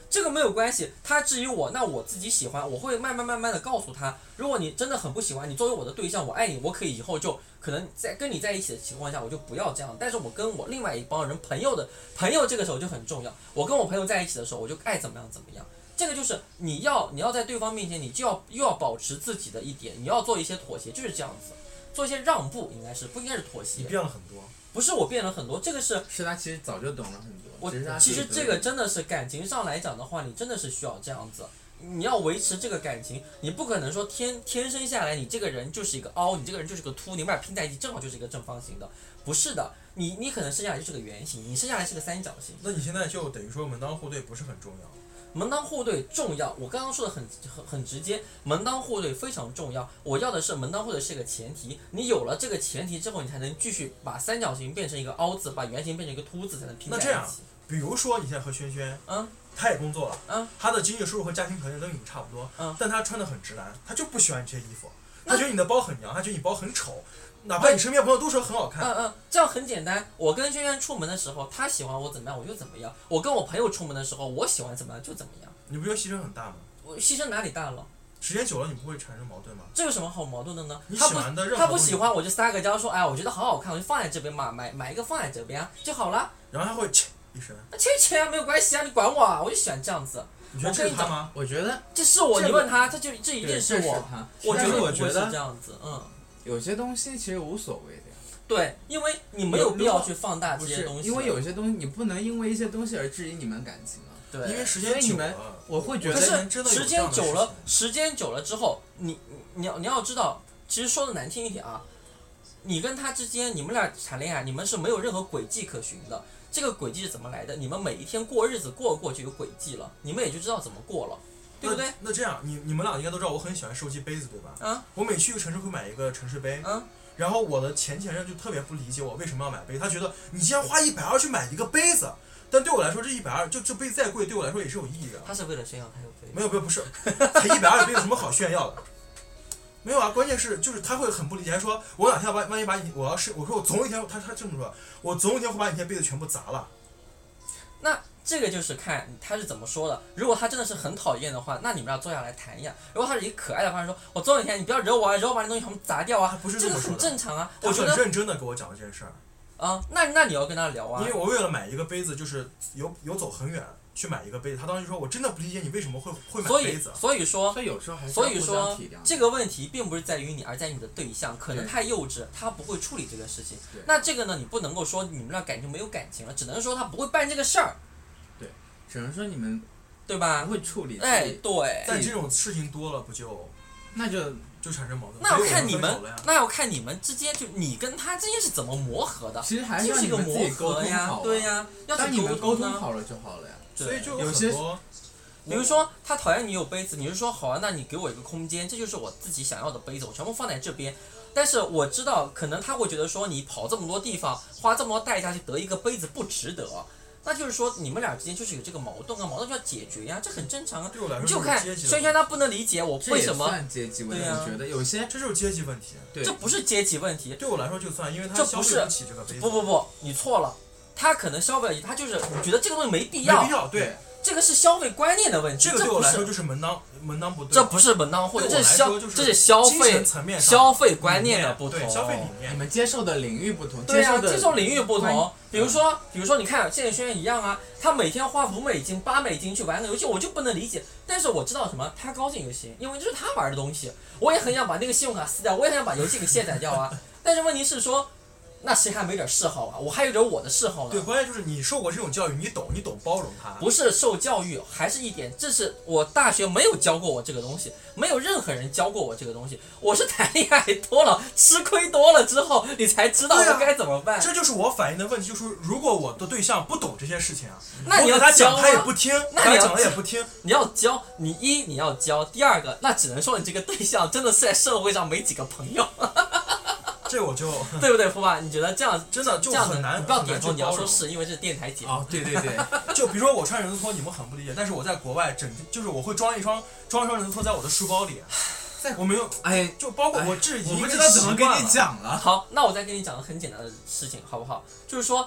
这个没有关系，他质疑我，那我自己喜欢，我会慢慢慢慢的告诉他，如果你真的很不喜欢，你作为我的对象，我爱你，我可以以后就可能在跟你在一起的情况下，我就不要这样。但是我跟我另外一帮人朋友的朋友，这个时候就很重要。我跟我朋友在一起的时候，我就爱怎么样怎么样。这个就是你要你要在对方面前，你就要又要保持自己的一点，你要做一些妥协，就是这样子，做一些让步，应该是不应该是妥协？ 你变了很多。 不是我变了很多，这个是是他其实早就懂了很多。 我其实他其实这个真的是感情上来讲的话，你真的是需要这样子。你要维持这个感情，你不可能说天天生下来你这个人就是一个凹，你这个人就是个凸，你们俩拼在一起正好就是一个正方形的，不是的。你你可能生下来就是个圆形，你生下来是个三角形。 那你现在就等于说门当户对不是很重要。 门当户对重要，我刚刚说的很很很直接，门当户对非常重要。我要的是门当户对是个前提，你有了这个前提之后，你才能继续把三角形变成一个凹字，把圆形变成一个凸字，才能拼在一起。 那这样，比如说你现在和轩轩， 嗯， 他也工作了， 嗯， 他的经济收入和家庭条件都与你差不多， 嗯， 但他穿的很直男，他就不喜欢这些衣服，他觉得你的包很娘，他觉得你包很丑。哪怕你身边朋友都说很好看， 嗯嗯，这样很简单。我跟轩轩出门的时候，他喜欢我怎么样，我就怎么样；我跟我朋友出门的时候，我喜欢怎么样就怎么样。 你不觉得牺牲很大吗？ 我牺牲哪里大了？ 时间久了，你不会产生矛盾吗？ 这有什么好矛盾的呢？ 你喜欢的任何他不喜欢，我就撒个娇说，哎，我觉得好好看，我就放在这边嘛，买买一个放在这边啊就好了。 然后他会切一声， 切切啊，没有关系啊，你管我啊，我就喜欢这样子。 你觉得这是他吗？ 我觉得这是我， 这你问他，他就这一定是我。我觉得我觉得这样子，嗯。 有些东西其实无所谓的呀。 对，因为你没有必要去放大这些东西。 因为有些东西你不能因为一些东西而质疑你们感情啊。 对， 因为时间久了， 我会觉得。 可是时间久了，时间久了之后，你你要你要知道，其实说的难听一点啊，你跟他之间，你们俩谈恋爱，你们是没有任何轨迹可循的。这个轨迹是怎么来的？你们每一天过日子过过就有轨迹了，你们也就知道怎么过了。对不对？ 那, 那这样，你你们俩应该都知道，我很喜欢收集杯子，对吧？ 嗯。 我每去一个城市会买一个城市杯。 嗯。 然后我的前前任就特别不理解我为什么要买杯，他觉得你既然花一百二去买一个杯子，但对我来说这一百二就这杯子再贵，对我来说也是有意义的。 他是为了炫耀，他有杯。 没有没有不是，才一百二的杯有什么好炫耀的？没有啊，关键是就是他会很不理解，还说我哪天把万一把你我要是我说我总有一天他他这么说，我总有一天会把你那些杯子全部砸了。 那这个就是看他是怎么说的。如果他真的是很讨厌的话，那你们要坐下来谈一下。如果他是一个可爱的话，说我总有一天你不要惹我啊，惹我把你东西全部砸掉啊， 不是这个很正常啊。我觉得很认真的跟我讲这件事儿。 啊，那那你要跟他聊啊。 因为我为了买一个杯子，就是有有走很远去买一个杯子，他当时就说我真的不理解你为什么会会买杯子。 所以所以说， 所以有时候还是所以说这个问题并不是在于你，而在于你的对象可能太幼稚，他不会处理这个事情。那这个呢，你不能够说你们俩感情没有感情了，只能说他不会办这个事儿。 只能说你们， 对吧？ 不会处理。 哎，对。 但这种事情多了，不就那就就产生矛盾？ 那要看你们，那要看你们之间，就你跟他之间是怎么磨合的。 其实还是就是一个磨合呀，对呀。 当你们沟通好了就好了呀。 所以就有些， 比如说他讨厌你有杯子，你就说好啊，那你给我一个空间，这就是我自己想要的杯子，我全部放在这边。但是我知道，可能他会觉得说你跑这么多地方，花这么多代价去得一个杯子不值得。那就是说，你们俩之间就是有这个矛盾啊，矛盾就要解决呀，这很正常啊。 对我来说， 就看轩轩他不能理解我为什么。 这也算阶级问题，我觉得有些这就是阶级问题。 对， 这不是阶级问题。 对我来说就算，因为他消费不起这个杯子。 不不不，你错了，他可能消费得起，他就是觉得这个东西没必要。 没必要，对。 这个是消费观念的问题， 这个对我来说就是门当门当不对。 这不是门当户对，这是消这是消费消费观念的不同， 消费理念， 你们接受的领域不同。 对啊，接受领域不同。比如说，比如说，你看现在轩轩一样啊，他每天花五美金、八美金去玩个游戏，我就不能理解。但是我知道什么，他高兴就行，因为这是他玩的东西。我也很想把那个信用卡撕掉，我也很想把游戏给卸载掉啊。但是问题是说。那谁还没点嗜好啊？我还有点我的嗜好呢。 对，关键就是你受过这种教育，你懂，你懂包容他。 不是受教育，还是一点，这是我大学没有教过我这个东西，没有任何人教过我这个东西。我是谈恋爱多了，吃亏多了之后，你才知道我该怎么办。 啊、这就是我反映的问题，就是如果我的对象不懂这些事情啊， 那你要他讲啊、 他也不听， 那你要讲了也不听。 你要教，你一你要教，第二个，那只能说你这个对象真的是在社会上没几个朋友。 这我就对不对，福爸？你觉得这样真的就很难？ 你不要点头，你要说是因为这是电台节目。 哦，对对对。 就比如说我穿人字拖，你们很不理解，但是我在国外整就是我会装一双装一双人字拖在我的书包里。我没有， 哎， 就包括我这已经我不知道怎么跟你讲了。 好，那我再跟你讲个很简单的事情，好不好？就是说，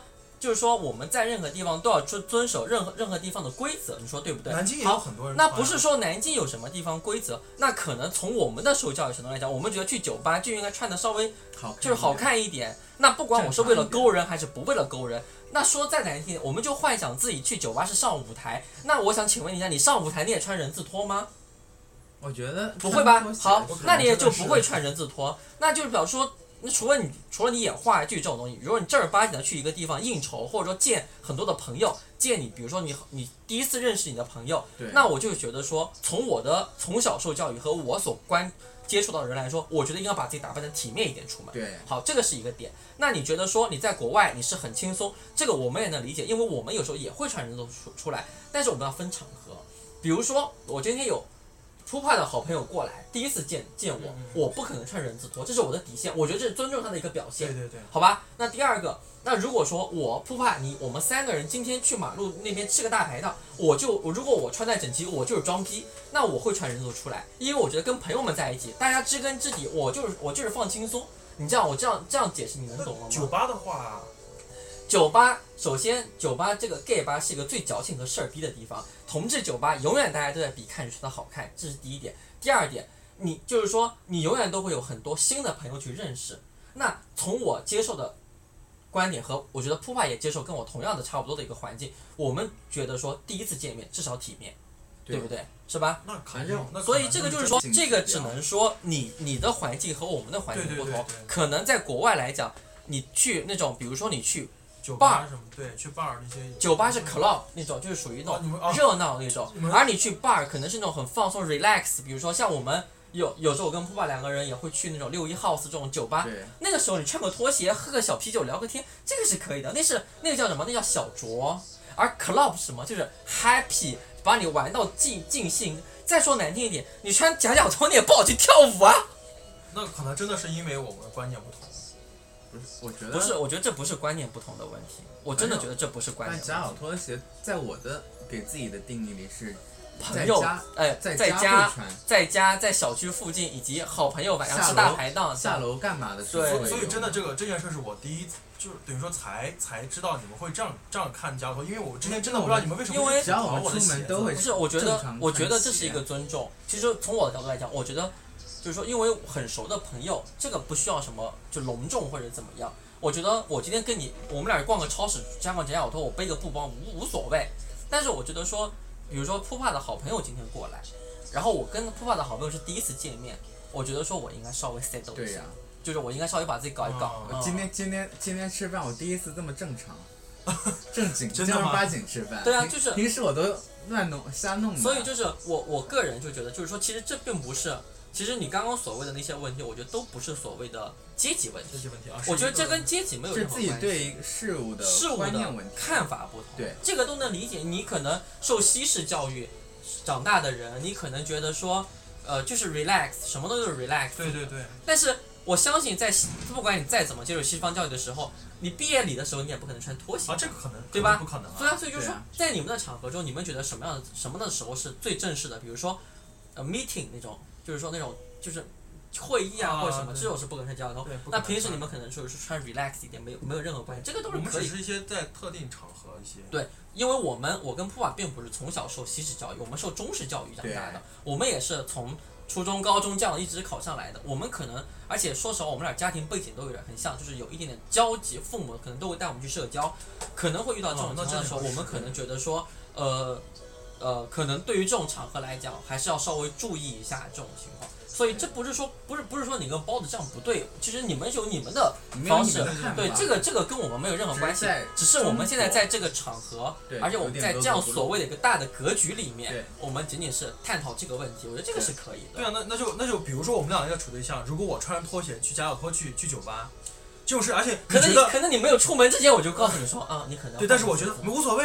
就是说我们在任何地方都要遵遵守任何任何地方的规则，你说对不对？ 南京也有好， 很多人那不是说南京有什么地方规则，那可能从我们的受教育程度来讲，我们觉得去酒吧就应该穿的稍微好就是好看一点。那不管我是为了勾人还是不为了勾人，那说再难听点，我们就幻想自己去酒吧是上舞台。那我想请问一下，你上舞台你也穿人字拖吗？ 我觉得不会吧？好我， 那你也就不会穿人字拖，那就是表示说，那除了你除了你演话剧这种东西，如果你正儿八经的去一个地方应酬，或者说见很多的朋友，见你，比如说你你第一次认识你的朋友，那我就觉得说，从我的从小受教育和我所关接触到的人来说，我觉得应该把自己打扮成体面一点出门。 对， 好，这个是一个点。那你觉得说你在国外你是很轻松，这个我们也能理解，因为我们有时候也会穿人字拖出出来，但是我们要分场合。比如说我今天有扑帕的好朋友过来，第一次见见我， 嗯嗯我不可能穿人字拖，这是我的底线，我觉得这是尊重他的一个表现。 对对对， 好吧。那第二个，那如果说我扑帕你，我们三个人今天去马路那边吃个大排档，我就如果我穿戴整齐，我就是装逼，那我会穿人字拖出来，因为我觉得跟朋友们在一起，大家知根知底，我就是我就是放轻松。你这样我这样这样解释，你能懂了吗？ 酒吧的话， 酒吧首先，酒吧这个 gay 吧是一个最矫情和事儿逼的地方。同志酒吧永远大家都在比看谁穿的好看，这是第一点。第二点，你就是说你永远都会有很多新的朋友去认识。那从我接受的观点和我觉得扑帕也接受跟我同样的差不多的一个环境，我们觉得说第一次见面至少体面，对不对？是吧？ 那肯定，那所以这个就是说，这个只能能说你你的环境和我们的环境不同， 对对对对可能在国外来讲，你去那种比如说你去酒吧什么，对，去 bar 那些酒吧是 club 那种，就是属于那哦你们哦种热闹那种， 你们而你去 bar 可能是那种很放松 relax， 比如说像我们有有时候我跟扑爸两个人也会去那种六一 house 这种酒吧， 对， 那个时候你穿个拖鞋喝个小啤酒聊个天，这个是可以的，那是那个叫什么？那叫小酌。而 club 是什么？就是 happy， 把你玩到尽尽兴。再说难听一点，你穿夹脚拖你也不好去跳舞啊。 那可能真的是因为我们观念不同。 不是，我觉得不是，我觉得这不是观念不同的问题，我真的觉得这不是观但念。 夹脚拖鞋在我的给自己的定义里是朋友，哎， 在在家家，在家，在小区附近，以及好朋友晚上吃大排档， 下楼干嘛的时候。 对， 所以真的这个这件事是我第一次，就是等于说才才知道你们会这样这样看夹脚拖，因为我之前真的不知道你们为什么因为只要我们出门都会不是，我觉得我觉得这是一个尊重。其实从我的角度来讲，我觉得就是说，因为很熟的朋友，这个不需要什么就隆重或者怎么样。我觉得我今天跟你，我们俩逛个超市，加上夹脚拖，我背个布包无无所谓。但是我觉得说，比如说扑帕的好朋友今天过来，然后我跟扑帕的好朋友是第一次见面，我觉得说我应该稍微 settle 一下， 对呀、啊， 就是我应该稍微把自己搞一搞。 我今天今天今天吃饭，我第一次这么正常，正经正儿八经吃饭。 对啊，就是平时我都乱弄瞎弄的。 所以就是我我个人就觉得，就是说，其实这并不是。其实你刚刚所谓的那些问题，我觉得都不是所谓的阶级问题。 阶级问题啊， 我觉得这跟阶级没有任何关系。 是自己对事物的事物观念问题、 看法不同。 对， 这个都能理解。你可能受西式教育长大的人，你可能觉得说，呃，就是 relax， 什么都是 relax。 对对对。 但是我相信在，在不管你再怎么接受西方教育的时候，你毕业礼的时候你也不可能穿拖鞋。 啊，这个可能， 对吧？ 不可能啊。 对啊，所以就是说，在你们的场合中，你们觉得什么样的什么的时候是最正式的？比如说，呃 ，meeting 那种，就是说那种就是会议啊或者什么，这种是不可能穿夹脚拖。那平时你们可能说是穿 relax 一点，没有没有任何关系，这个都是可以。 我们只是一些在特定场合一些。 对，因为我们我跟普瓦并不是从小受西式教育，我们受中式教育长大的，我们也是从初中、高中这样一直考上来的。我们可能，而且说实话，我们俩家庭背景都有点很像，就是有一点点交集，父母可能都会带我们去社交，可能会遇到这种情况的时候，我们可能觉得说，呃呃，可能对于这种场合来讲，还是要稍微注意一下这种情况。所以这不是说不是不是说你跟包子这样不对，其实你们有你们的方式，对这个这个跟我们没有任何关系，只是我们现在在这个场合，而且我们在这样所谓的一个大的格局里面，我们仅仅是探讨这个问题，我觉得这个是可以的。 对啊，那那就那就比如说我们两个要处对象，如果我穿着拖鞋去夹脚拖去去酒吧，这种事，而且可能你可能你没有出门之前我就告诉你说啊，你可能对，但是我觉得无所谓啊。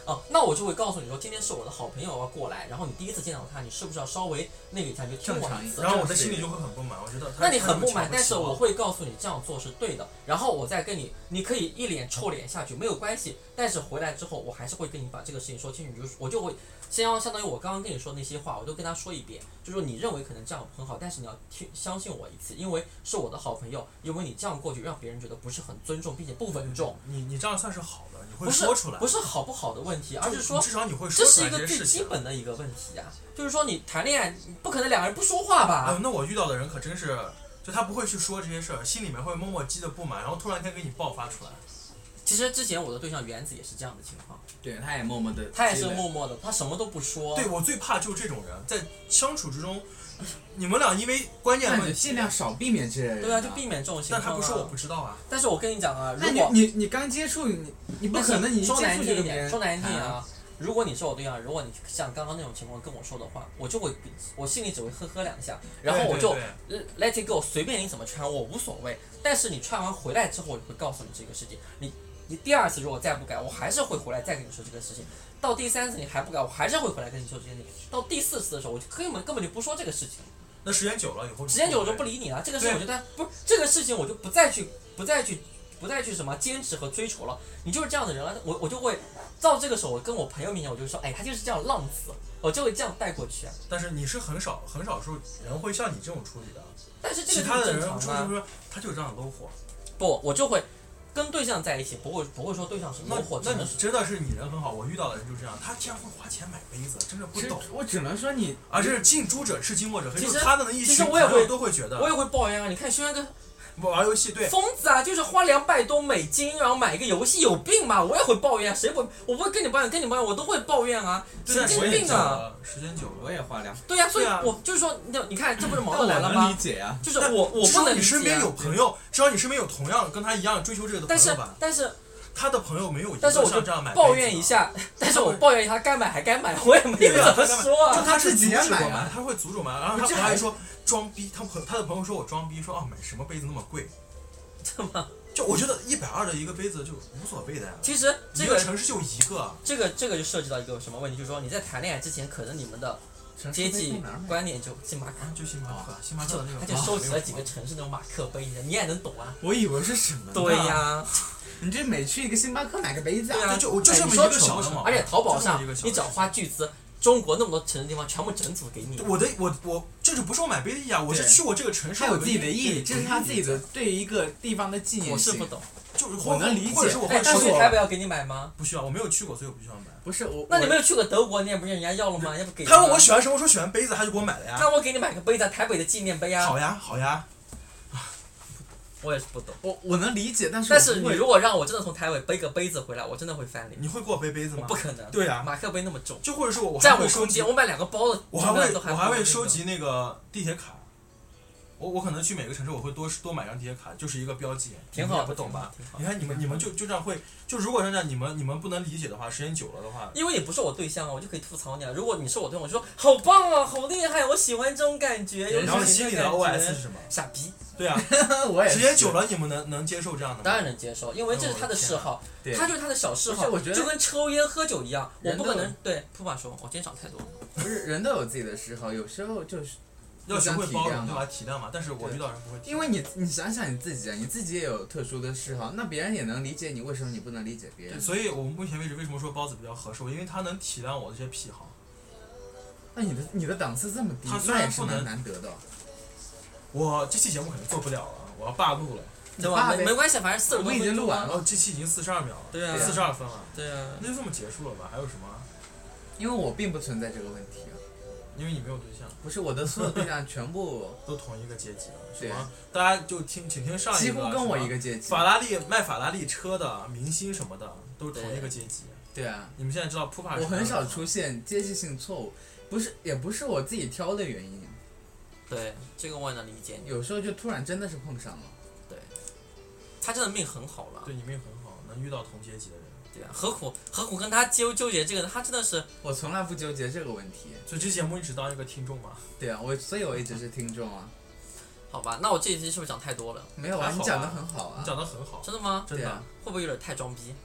哦，那我就会告诉你说，今天是我的好朋友要过来，然后你第一次见到他，你是不是要稍微那个一下，你就听我一次？ 然后我在心里就会很不满，我觉得那你很不满，但是我会告诉你这样做是对的，然后我再跟你，你可以一脸臭脸下去没有关系，但是回来之后我还是会跟你把这个事情说清楚，你就我就会先要相当于我刚刚跟你说的那些话，我都跟他说一遍，就说你认为可能这样很好，但是你要听相信我一次，因为是我的好朋友，因为你这样过去让别人觉得不是很尊重，并且不稳重。 你你这样算是好的，你会不是说出来， 不是好不好的问题，而是说至少你会说这出来是一个最基这些事情。 本的一个问题啊，就是说你谈恋爱不可能两个人不说话吧？ 哎，那我遇到的人可真是，就他不会去说这些事儿，心里面会默默积的不满，然后突然间给你爆发出来。 其实之前我的对象原子也是这样的情况， 对，他也默默的， 他也是默默的，他什么都不说。 对，我最怕就是这种人，在相处之中，你们俩因为关键那问题， 你尽量少避免这些人。 对啊，就避免这种情况、啊。 但他不说我不知道啊。 但是我跟你讲啊， 那如果你你你刚接触你你不可能你一接说难触听一点， 就跟别人说难听谈啊。如果你是我对象，如果你像刚刚那种情况跟我说的话，我就会，我心里只会呵呵两下，然后我就对对 let it go， 随便你怎么穿，我无所谓。但是你穿完回来之后，我就会告诉你这个事情。你你第二次如果再不改，我还是会回来再跟你说这个事情。到第三次你还不改，我还是会回来跟你说这件事情。到第四次的时候，我就根本根本就不说这个事情。 那时间久了以后， 时间久了就不理你了。这个事情我觉得不是这个事情，我就不再去不再去不再去什么坚持和追求了。你就是这样的人了，我我就会到这个时候，我跟我朋友面前，我就说，哎，他就是这样浪子，我就会这样带过去啊。 但是你是很少很少数人会像你这种处理的， 但是这其他的个就是人说正常啊。 说他就是这样 low 货。 不，我就会跟对象在一起，不会不会说对象是那 low 货， 那你只能是真的是你人很好，我遇到的人就这样，他竟然会花钱买杯子，真的不其实懂。 我只能说你， 而这是近朱者赤，近墨者黑， 其实就是他的那一其群实我也会朋友都会觉得， 我也会抱怨啊。你看轩辕哥玩游戏对。 疯子啊，就是花两百多美金，然后买一个游戏，有病吧？我也会抱怨啊，谁不？我不会跟你抱怨，跟你抱怨我都会抱怨啊，神经病啊！ 时间久了， 我也花两， 对呀、啊，所以对啊我就是说，你你看，这不是矛盾来了但我能理吗？ 解啊。 就是我我至少不能理解、啊。 你身边有朋友，至少你身边有同样跟他一样追求这个的但是朋友吧。 但是他的朋友没有一个但是我就像这样买抱怨一下，但是我抱怨一下该买还该买，我也没对啊怎么说就啊。 他是阻止自己也买啊我买，他会阻止我买，然后他这还朋友还说装逼，他朋他的朋友说我装逼，说啊买什么杯子那么贵， 这么， 就我觉得一百二的一个杯子就无所谓的呀。 其实这一个个城市就一个， 这个这个就涉及到一个什么问题，就是说你在谈恋爱之前，可能你们的阶级观念就星巴克。 啊就星巴克，星巴他就克的那个他就收集了几个城市那种马克杯，你也能懂啊？ 我以为是什么呢？ 对呀、 你这每去一个星巴克买个杯子对啊， 就就就哎这么一个你说丑不小的嘛丑而且淘宝就这么上一个小的你只要花巨资，中国那么多城市地方全部整组给你。 我的我我这就不是我买杯的意义啊，我是对去过这个城市， 他有自己的意义， 对这是他自己的对于一个地方的纪念性。 我是不懂， 就是我能理解或者是我哎，但是会说台北要给你买吗？ 不需要，我没有去过，所以我不需要买。 不是我， 那你我没有去过德国，你也不是人家要了吗？要不给？ 他问我喜欢什么，我说喜欢杯子，他就给我买了呀。 那我给你买个杯子，台北的纪念杯啊。 好呀好呀， 我也是不懂。 我我能理解，但是但是我不会你如果让我真的从台北背个杯子回来，我真的会翻脸。 你会给我背杯子吗？ 我不可能。 对呀马克杯那么重， 就或者是我我还占会收集我空间。，我买两个包的， 我还会都还我还会不如那个收集那个地铁卡。我我可能去每个城市，我会多多买张地铁卡，就是一个标记。 挺好的你们也不懂吧？ 挺好的你看你们你们就就这样会，就如果是这样，你们你们不能理解的话，时间久了的话， 因为你不是我对象啊，我就可以吐槽你啊。如果你是我对象，我就说好棒啊，好厉害，我喜欢这种感觉，有然后种心里的感 O S 觉是什么？ 傻逼， 对啊， 我也是时间久，了你们能能接受这样的吗？ 当然能接受，因为这是他的嗜好， 对， 他就是他的小嗜好， 不是我觉得就跟抽烟喝酒一样，我人都不可能对铺爸说，我今天想太多了。 不是人都有自己的嗜好，有时候就是要学会包容， 互相体谅嘛对吧？体谅嘛。但是我遇到人不会体谅， 因为你你想想你自己啊，你自己也有特殊的嗜好，那别人也能理解你，为什么你不能理解别对， 人？ 所以我们目前为止为什么说包子比较合适？因为他能体谅我这些癖好。 那你的你的档次这么低他，虽那也是然不能蛮难得的。 我这期节目可能做不了了，我要罢录了。 对吧？没没关系，反正四十多我们已经分钟啊录完了然后这期已经四十二秒了， 对啊四十二分了， 对啊， 那就这么结束了吧？还有什么？ 因为我并不存在这个问题啊， 因为你没有对象， 不是我的所有对象全部都同一个阶级了，什对么？大家就听，请听上一个， 几乎跟我一什么个阶级。 法拉利卖法拉利车的明星什么的，都是同一个阶级。 对啊， 你们现在知道扑帕？ 我很少出现阶级性错误，不是也不是我自己挑的原因， 对，这个我也能理解你。 有时候就突然真的是碰上了。 对，他真的命很好了。 对你命很好，能遇到同阶级的人。 对啊，何苦何苦跟他纠纠结这个呢？他真的是我从来不纠结这个问题。 所以这节目你只当一个听众嘛？ 对啊，我所以我一直是听众啊。 好吧？那我这一期是不是讲太多了？ 没有啊， 还好吧你讲的很好啊你。讲的很好， 真的吗？ 真的对啊。 会不会有点太装逼？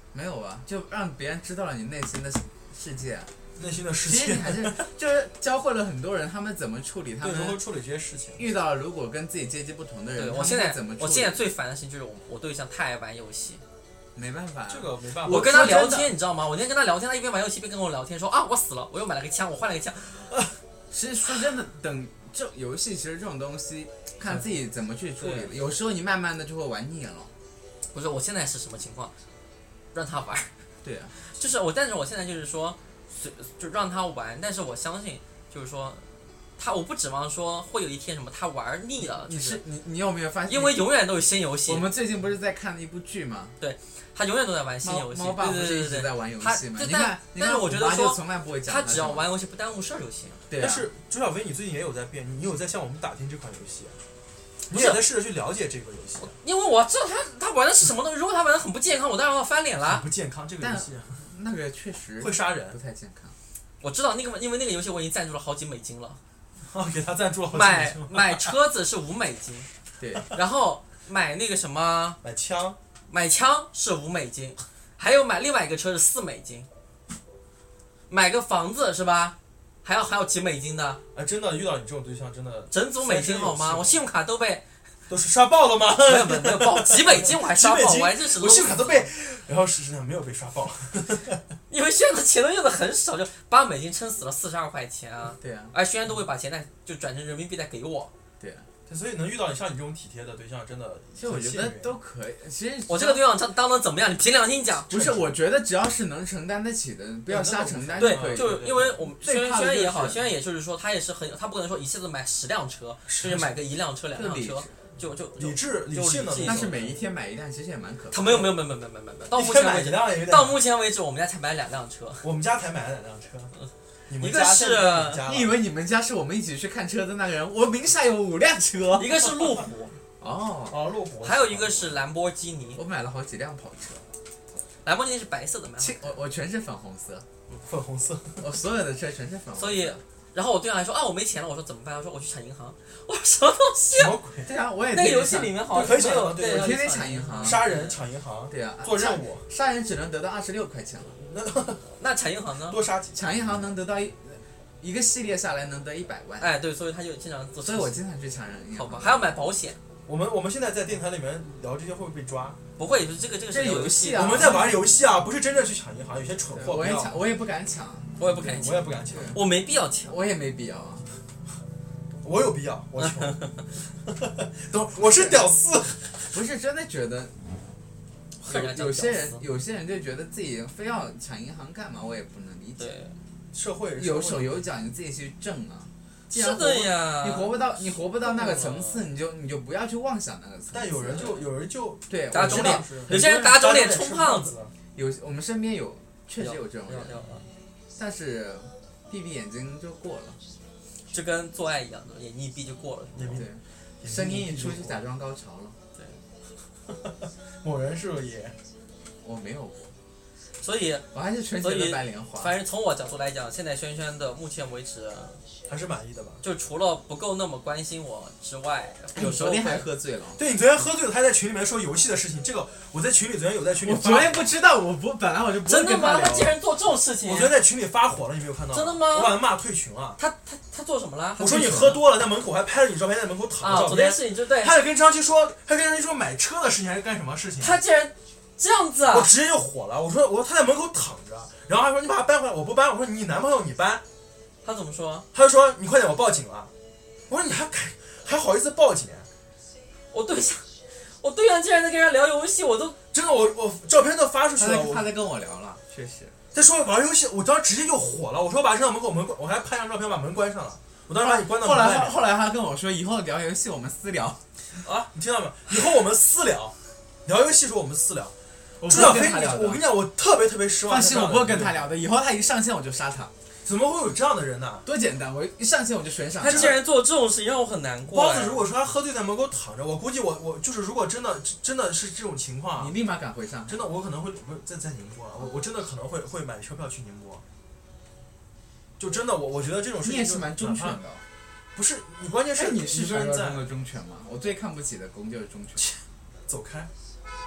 没有啊，就让别人知道了你内心的世界。 内心的世界。 其实你还是就是教会了很多人他们怎么处理他们对如何处理这些事情。 遇到了如果跟自己阶级不同的人， 对我现在怎么处理？ 我现在最烦的事情就是我我对象太爱玩游戏。 没办法、啊， 这个没办法。 我跟他聊天，你知道吗？我那天跟他聊天，他一边玩游戏一边跟我聊天，说啊我死了，我又买了个枪，我换了个枪。 其实说真的，等这游戏其实这种东西，看自己怎么去处理。有时候你慢慢的就会玩腻了。 不是，我现在是什么情况？让他玩。 对啊。 就是我，但是我现在就是说，就让他玩，但是我相信，就是说，他我不指望说会有一天什么他玩腻了。 你是你你有没有发现？ 因为永远都有新游戏。 我们最近不是在看一部剧吗？ 对。他永远都在玩新游戏， 猫爸不是一直在玩游戏吗？你看， 但是我觉得说， 从来不会讲他只要玩游戏不耽误事儿就行。 对、啊。 但是朱小飞，你最近也有在变，你有在向我们打听这款游戏、啊，你也在试着去了解这个游戏、啊。 因为我知道他他玩的是什么东西，如果他玩的很不健康，我当然要翻脸了。 很不健康，这个游戏、啊。 那个确实会杀人， 不太健康。 我知道那个，因为那个游戏我已经赞助了好几美金了。 啊，给他赞助了好几美金。 买买车子是五美金。 对。 然后买那个什么？ 买枪。 买枪是五美金。还有买另外一个车是四美金，买个房子是吧？还要还有几美金的？ 哎，真的遇到你这种对象，真的整组美金好吗？我信用卡都被都是刷爆了吗？ 没有没有没有爆几美金我还刷爆，我还真是我信用卡都被，然后事实上没有被刷爆。 因为轩辕的钱都用的很少，就八美金撑死了四十二块钱啊。 对啊。 而轩辕都会把钱再就转成人民币再给我。 对啊。 所以能遇到你像你这种体贴的对象，真的， 其实我觉得都可以。其实我这个对象当当能怎么样？你凭良心讲。 不是，我觉得只要是能承担得起的，不要瞎承担就可以。 对，就是因为我们轩辕轩辕也好， 轩轩辕也就是说，他也是很，他不可能说一下子买十辆车，就是买个一辆车、两辆车，就就理智理性的。 但是每一天买一辆，其实也蛮可怕。 他没有没有没有没有没有没有，到目前为止，到目前为止，我们家才买两辆车。 我们家才买了两辆车。 一个是， 你以为你们家是我们一起去看车的那个人？我名下有五辆车， 一个是路虎， 哦哦路虎， 还有一个是兰博基尼。 我买了好几辆跑车， 兰博基尼是白色的吗？ 我我全是粉红色， 粉红色， 我所有的车全是粉红色。 所以，然后我对象还说啊我没钱了，我说怎么办？他说我去抢银行。我说什么东西？ 什么鬼？ 对啊，我也那个游戏里面好像可以抢的，对， 我天天抢银行， 杀人抢银行， 对啊， 做任务， 杀人只能得到二十六块钱了。 那那抢银行呢？ 多杀几？ 抢银行能得到一一个系列下来能得一百万。 哎，对，所以他就经常做。 所以我经常去抢人银行。好吧，还要买保险。 我们我们现在在电台里面聊这些会不会被抓？ 不会，这个这个是游戏啊。 我们在玩游戏啊，不是真正去抢银行，有些蠢货。 我也抢，我也不敢抢， 我也不敢抢， 我也不敢抢， 我没必要抢， 我也没必要啊。 我有必要，我穷。都，我是屌丝。 不是真的觉得。有有些人，有些人就觉得自己非要抢银行干嘛？我也不能理解。 社会有手有脚，你自己去挣啊。 是的呀。 你活不到，你活不到那个层次，你就你就不要去妄想那个层次。 但有人就有人就对打肿脸，有些人打肿脸充胖子。 有我们身边有确实有这种人，但是闭闭眼睛就过了。 就跟做爱一样的，眼睛一闭就过了。 对，声音一出就假装高潮了。 对。 某人是不是也？ 我没有过， 所以我还是纯洁的白莲花。 反正从我角度来讲，现在轩轩的目前为止还是满意的吧。 就除了不够那么关心我之外，有时候昨天还喝醉了。 对你昨天喝醉了，他在群里面说游戏的事情，这个我在群里昨天有在群里。 我昨天不知道，我不本来我就不真的吗？他竟然做这种事情！ 我昨天在群里发火了，你没有看到？ 真的吗？ 我把他骂退群了。 他他他做什么了？ 我说你喝多了，在门口还拍了你照片，在门口躺着照片。 啊，昨天事情就对。 他还跟张琪说，他跟张琪说买车的事情还是干什么事情？ 他竟然这样子啊！ 我直接就火了，我说我说他在门口躺着，然后他说你把他搬回来，我不搬，我说你男朋友你搬。 他怎么说？ 他就说你快点，我报警了。我说你还敢还好意思报警？ 我对象，我对象竟然在跟人聊游戏，我都真的我我照片都发出去了。 他在跟我聊了，确实。 他说玩游戏，我当时直接就火了。我说把这张门口门关，我还拍张照片把门关上了。我当时把你关到门外面。 后来后来他跟我说，以后聊游戏我们私聊。 啊，你听到没有？以后我们私聊，聊游戏时候我们私聊。 朱小飞， 我跟你讲，我特别特别失望。 放心，我不会跟他聊的。以后他一上线我就杀他。 怎么会有这样的人呢？ 多简单，我一上线我就悬赏。 他竟然做这种事情，让我很难过。 包子如果说他喝醉在门口躺着，我估计我我就是如果真的真的是这种情况， 你立马赶回上海。 真的，我可能会不在在宁波了，我我真的可能会会买车票去宁波。就真的我我觉得这种事情。 你也是蛮忠犬的。 不是你，关键是你是人在。 中的忠犬吗？我最看不起的公就是忠犬。 走开。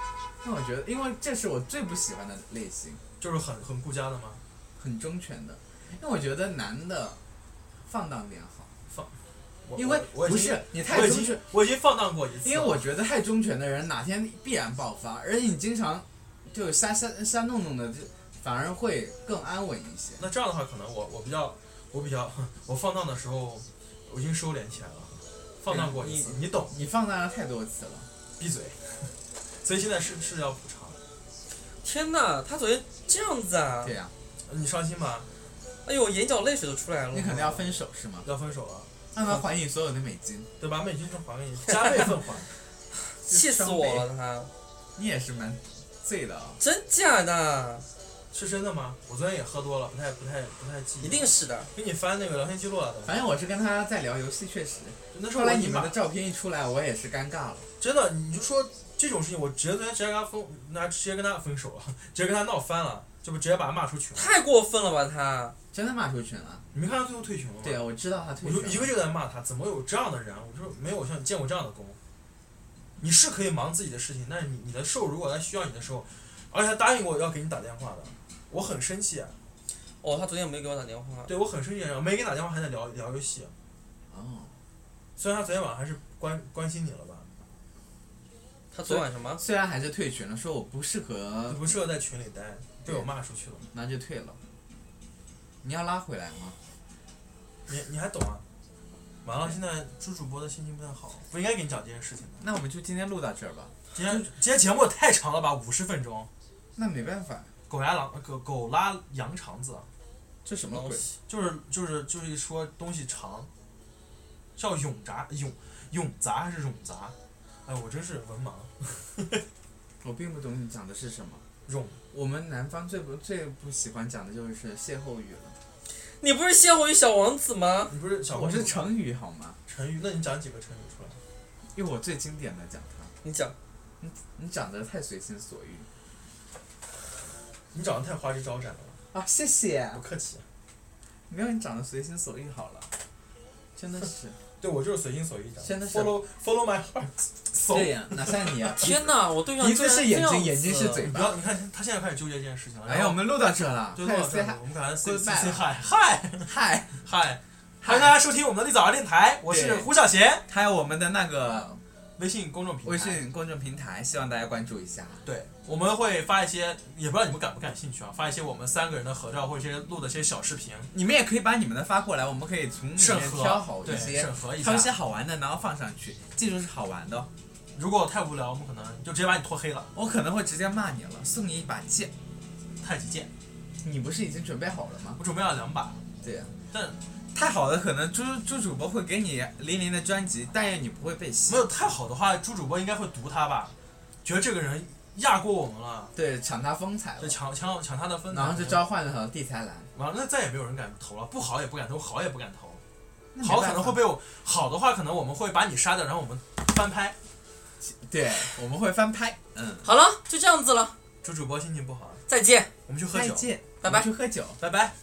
那我觉得，因为这是我最不喜欢的类型， 就是很很顾家的吗？ 很忠全的。因为我觉得男的放荡点好， 我因为我不是你太我已经忠全， 我已经放荡过一次了。 因为我觉得太忠全的人哪天必然爆发，而且你经常就瞎瞎瞎弄弄的，就反而会更安稳一些。 那这样的话，可能我我比较我比较我放荡的时候，我已经收敛起来了，放荡过一次，你懂？ 你放荡了太多次了， 闭嘴。所以现在是是要补偿。 天哪，他昨天这样子啊！ 对呀、 你伤心吗？ 哎呦，眼角泪水都出来了。 你可能要分手是吗？ 要分手了， 让他还你所有的美金， 对吧？美金就还给你，加倍奉还。 气死我了他！ 你也是蛮醉的啊、哦。 真假的？ 是真的吗？我昨天也喝多了，不太不太不太记忆。 一定是的。 给你翻那个聊天记录了都。 反正我是跟他在聊游戏，确实。 那时候后来我已经把你们的照片一出来，我也是尴尬了。 真的，你就说这种事情，我直接昨天直接跟他分，那直接跟他分手了，直接跟他闹翻了，就不直接把他骂出群了。 太过分了吧他！ 真的骂出群了？ 你没看他最后退群了吗？ 对啊，我知道他退我群了。 就一个劲在骂他，怎么有这样的人？我说没有像你见过这样的工。你是可以忙自己的事情，但是你你的受如果他需要你的时候，而且他答应我要给你打电话的，我很生气啊。 哦，他昨天没给我打电话。 对我很生气，没给你打电话还在聊聊游戏。 哦。 虽然他昨天晚上还是关关心你了吧？ 他昨晚什么？ 虽然还是退群了，说我不适合， 不适合在群里待，被我骂出去了。 那就退了。你要拉回来吗？ 你你还懂啊？完了，现在朱主播的心情不太好，不应该给你讲这件事情的。 那我们就今天录到这儿吧。 今天今天节目太长了吧，五十分钟。 那没办法。 狗牙狼狗狗拉羊肠子， 这什么鬼？ 就是就是就是说东西长，叫永杂永永杂还是冗杂？哎，我真是文盲。 我并不懂你讲的是什么。 冗。 我们南方最不最不喜欢讲的就是歇后语了。 你不是歇后语小王子吗？ 你不是小王子？我是成语好吗？ 成语，那你讲几个成语出来？ 因为我最经典的讲它。 你讲。 你你讲的太随心所欲。 你长得太花枝招展了。 啊，谢谢。 不客气。 没有你长得随心所欲好了。真的是。 对，我就是随心所欲讲。 真的是。 Follow follow my heart。 对呀，哪像你啊！ 天哪，我对象鼻子是眼睛，眼睛是嘴巴。 不要，你看他现在开始纠结这件事情了。 哎呀，我们录到这了， 就录到这了。我们赶快 say say hi hi hi hi， 欢迎大家收听我们的立早儿电台，我是胡小贤， 还有我们的那个微信公众平台， 微信公众平台，希望大家关注一下。 对，我们会发一些，也不知道你们感不感兴趣啊，发一些我们三个人的合照或者一些录的一些小视频。 你们也可以把你们的发过来，我们可以从里面挑好一些， 审核一下， 挑一些好玩的，然后放上去，记住是好玩的。 如果太无聊，我们可能就直接把你拖黑了。 我可能会直接骂你了，送你一把剑， 太极剑。 你不是已经准备好了吗？ 我准备了两把。 对呀、啊。 但太好了，可能朱朱主播会给你零零的专辑，但愿你不会被洗。 没有太好的话，朱主播应该会读他吧？觉得这个人压过我们了。 对，抢他风采了。 对，抢抢抢他的风采。 然后就召唤了地才蓝。 完了，那再也没有人敢投了，不好也不敢投，好也不敢投。好可能会被我，好的话可能我们会把你杀掉，然后我们翻拍。 对，我们会翻拍。嗯， 好了，就这样子了。 朱主播心情不好， 再见。 我们去喝酒。 再见， 拜拜。 去喝酒， 拜拜。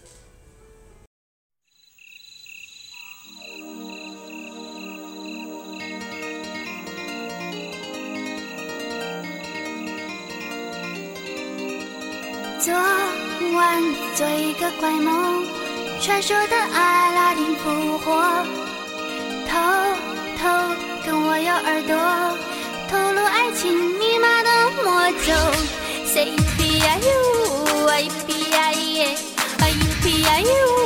昨晚做一个怪梦，传说的阿拉丁复活，偷偷跟我咬耳朵，透露爱情密码的魔咒。Say P I U I P I E I U P I U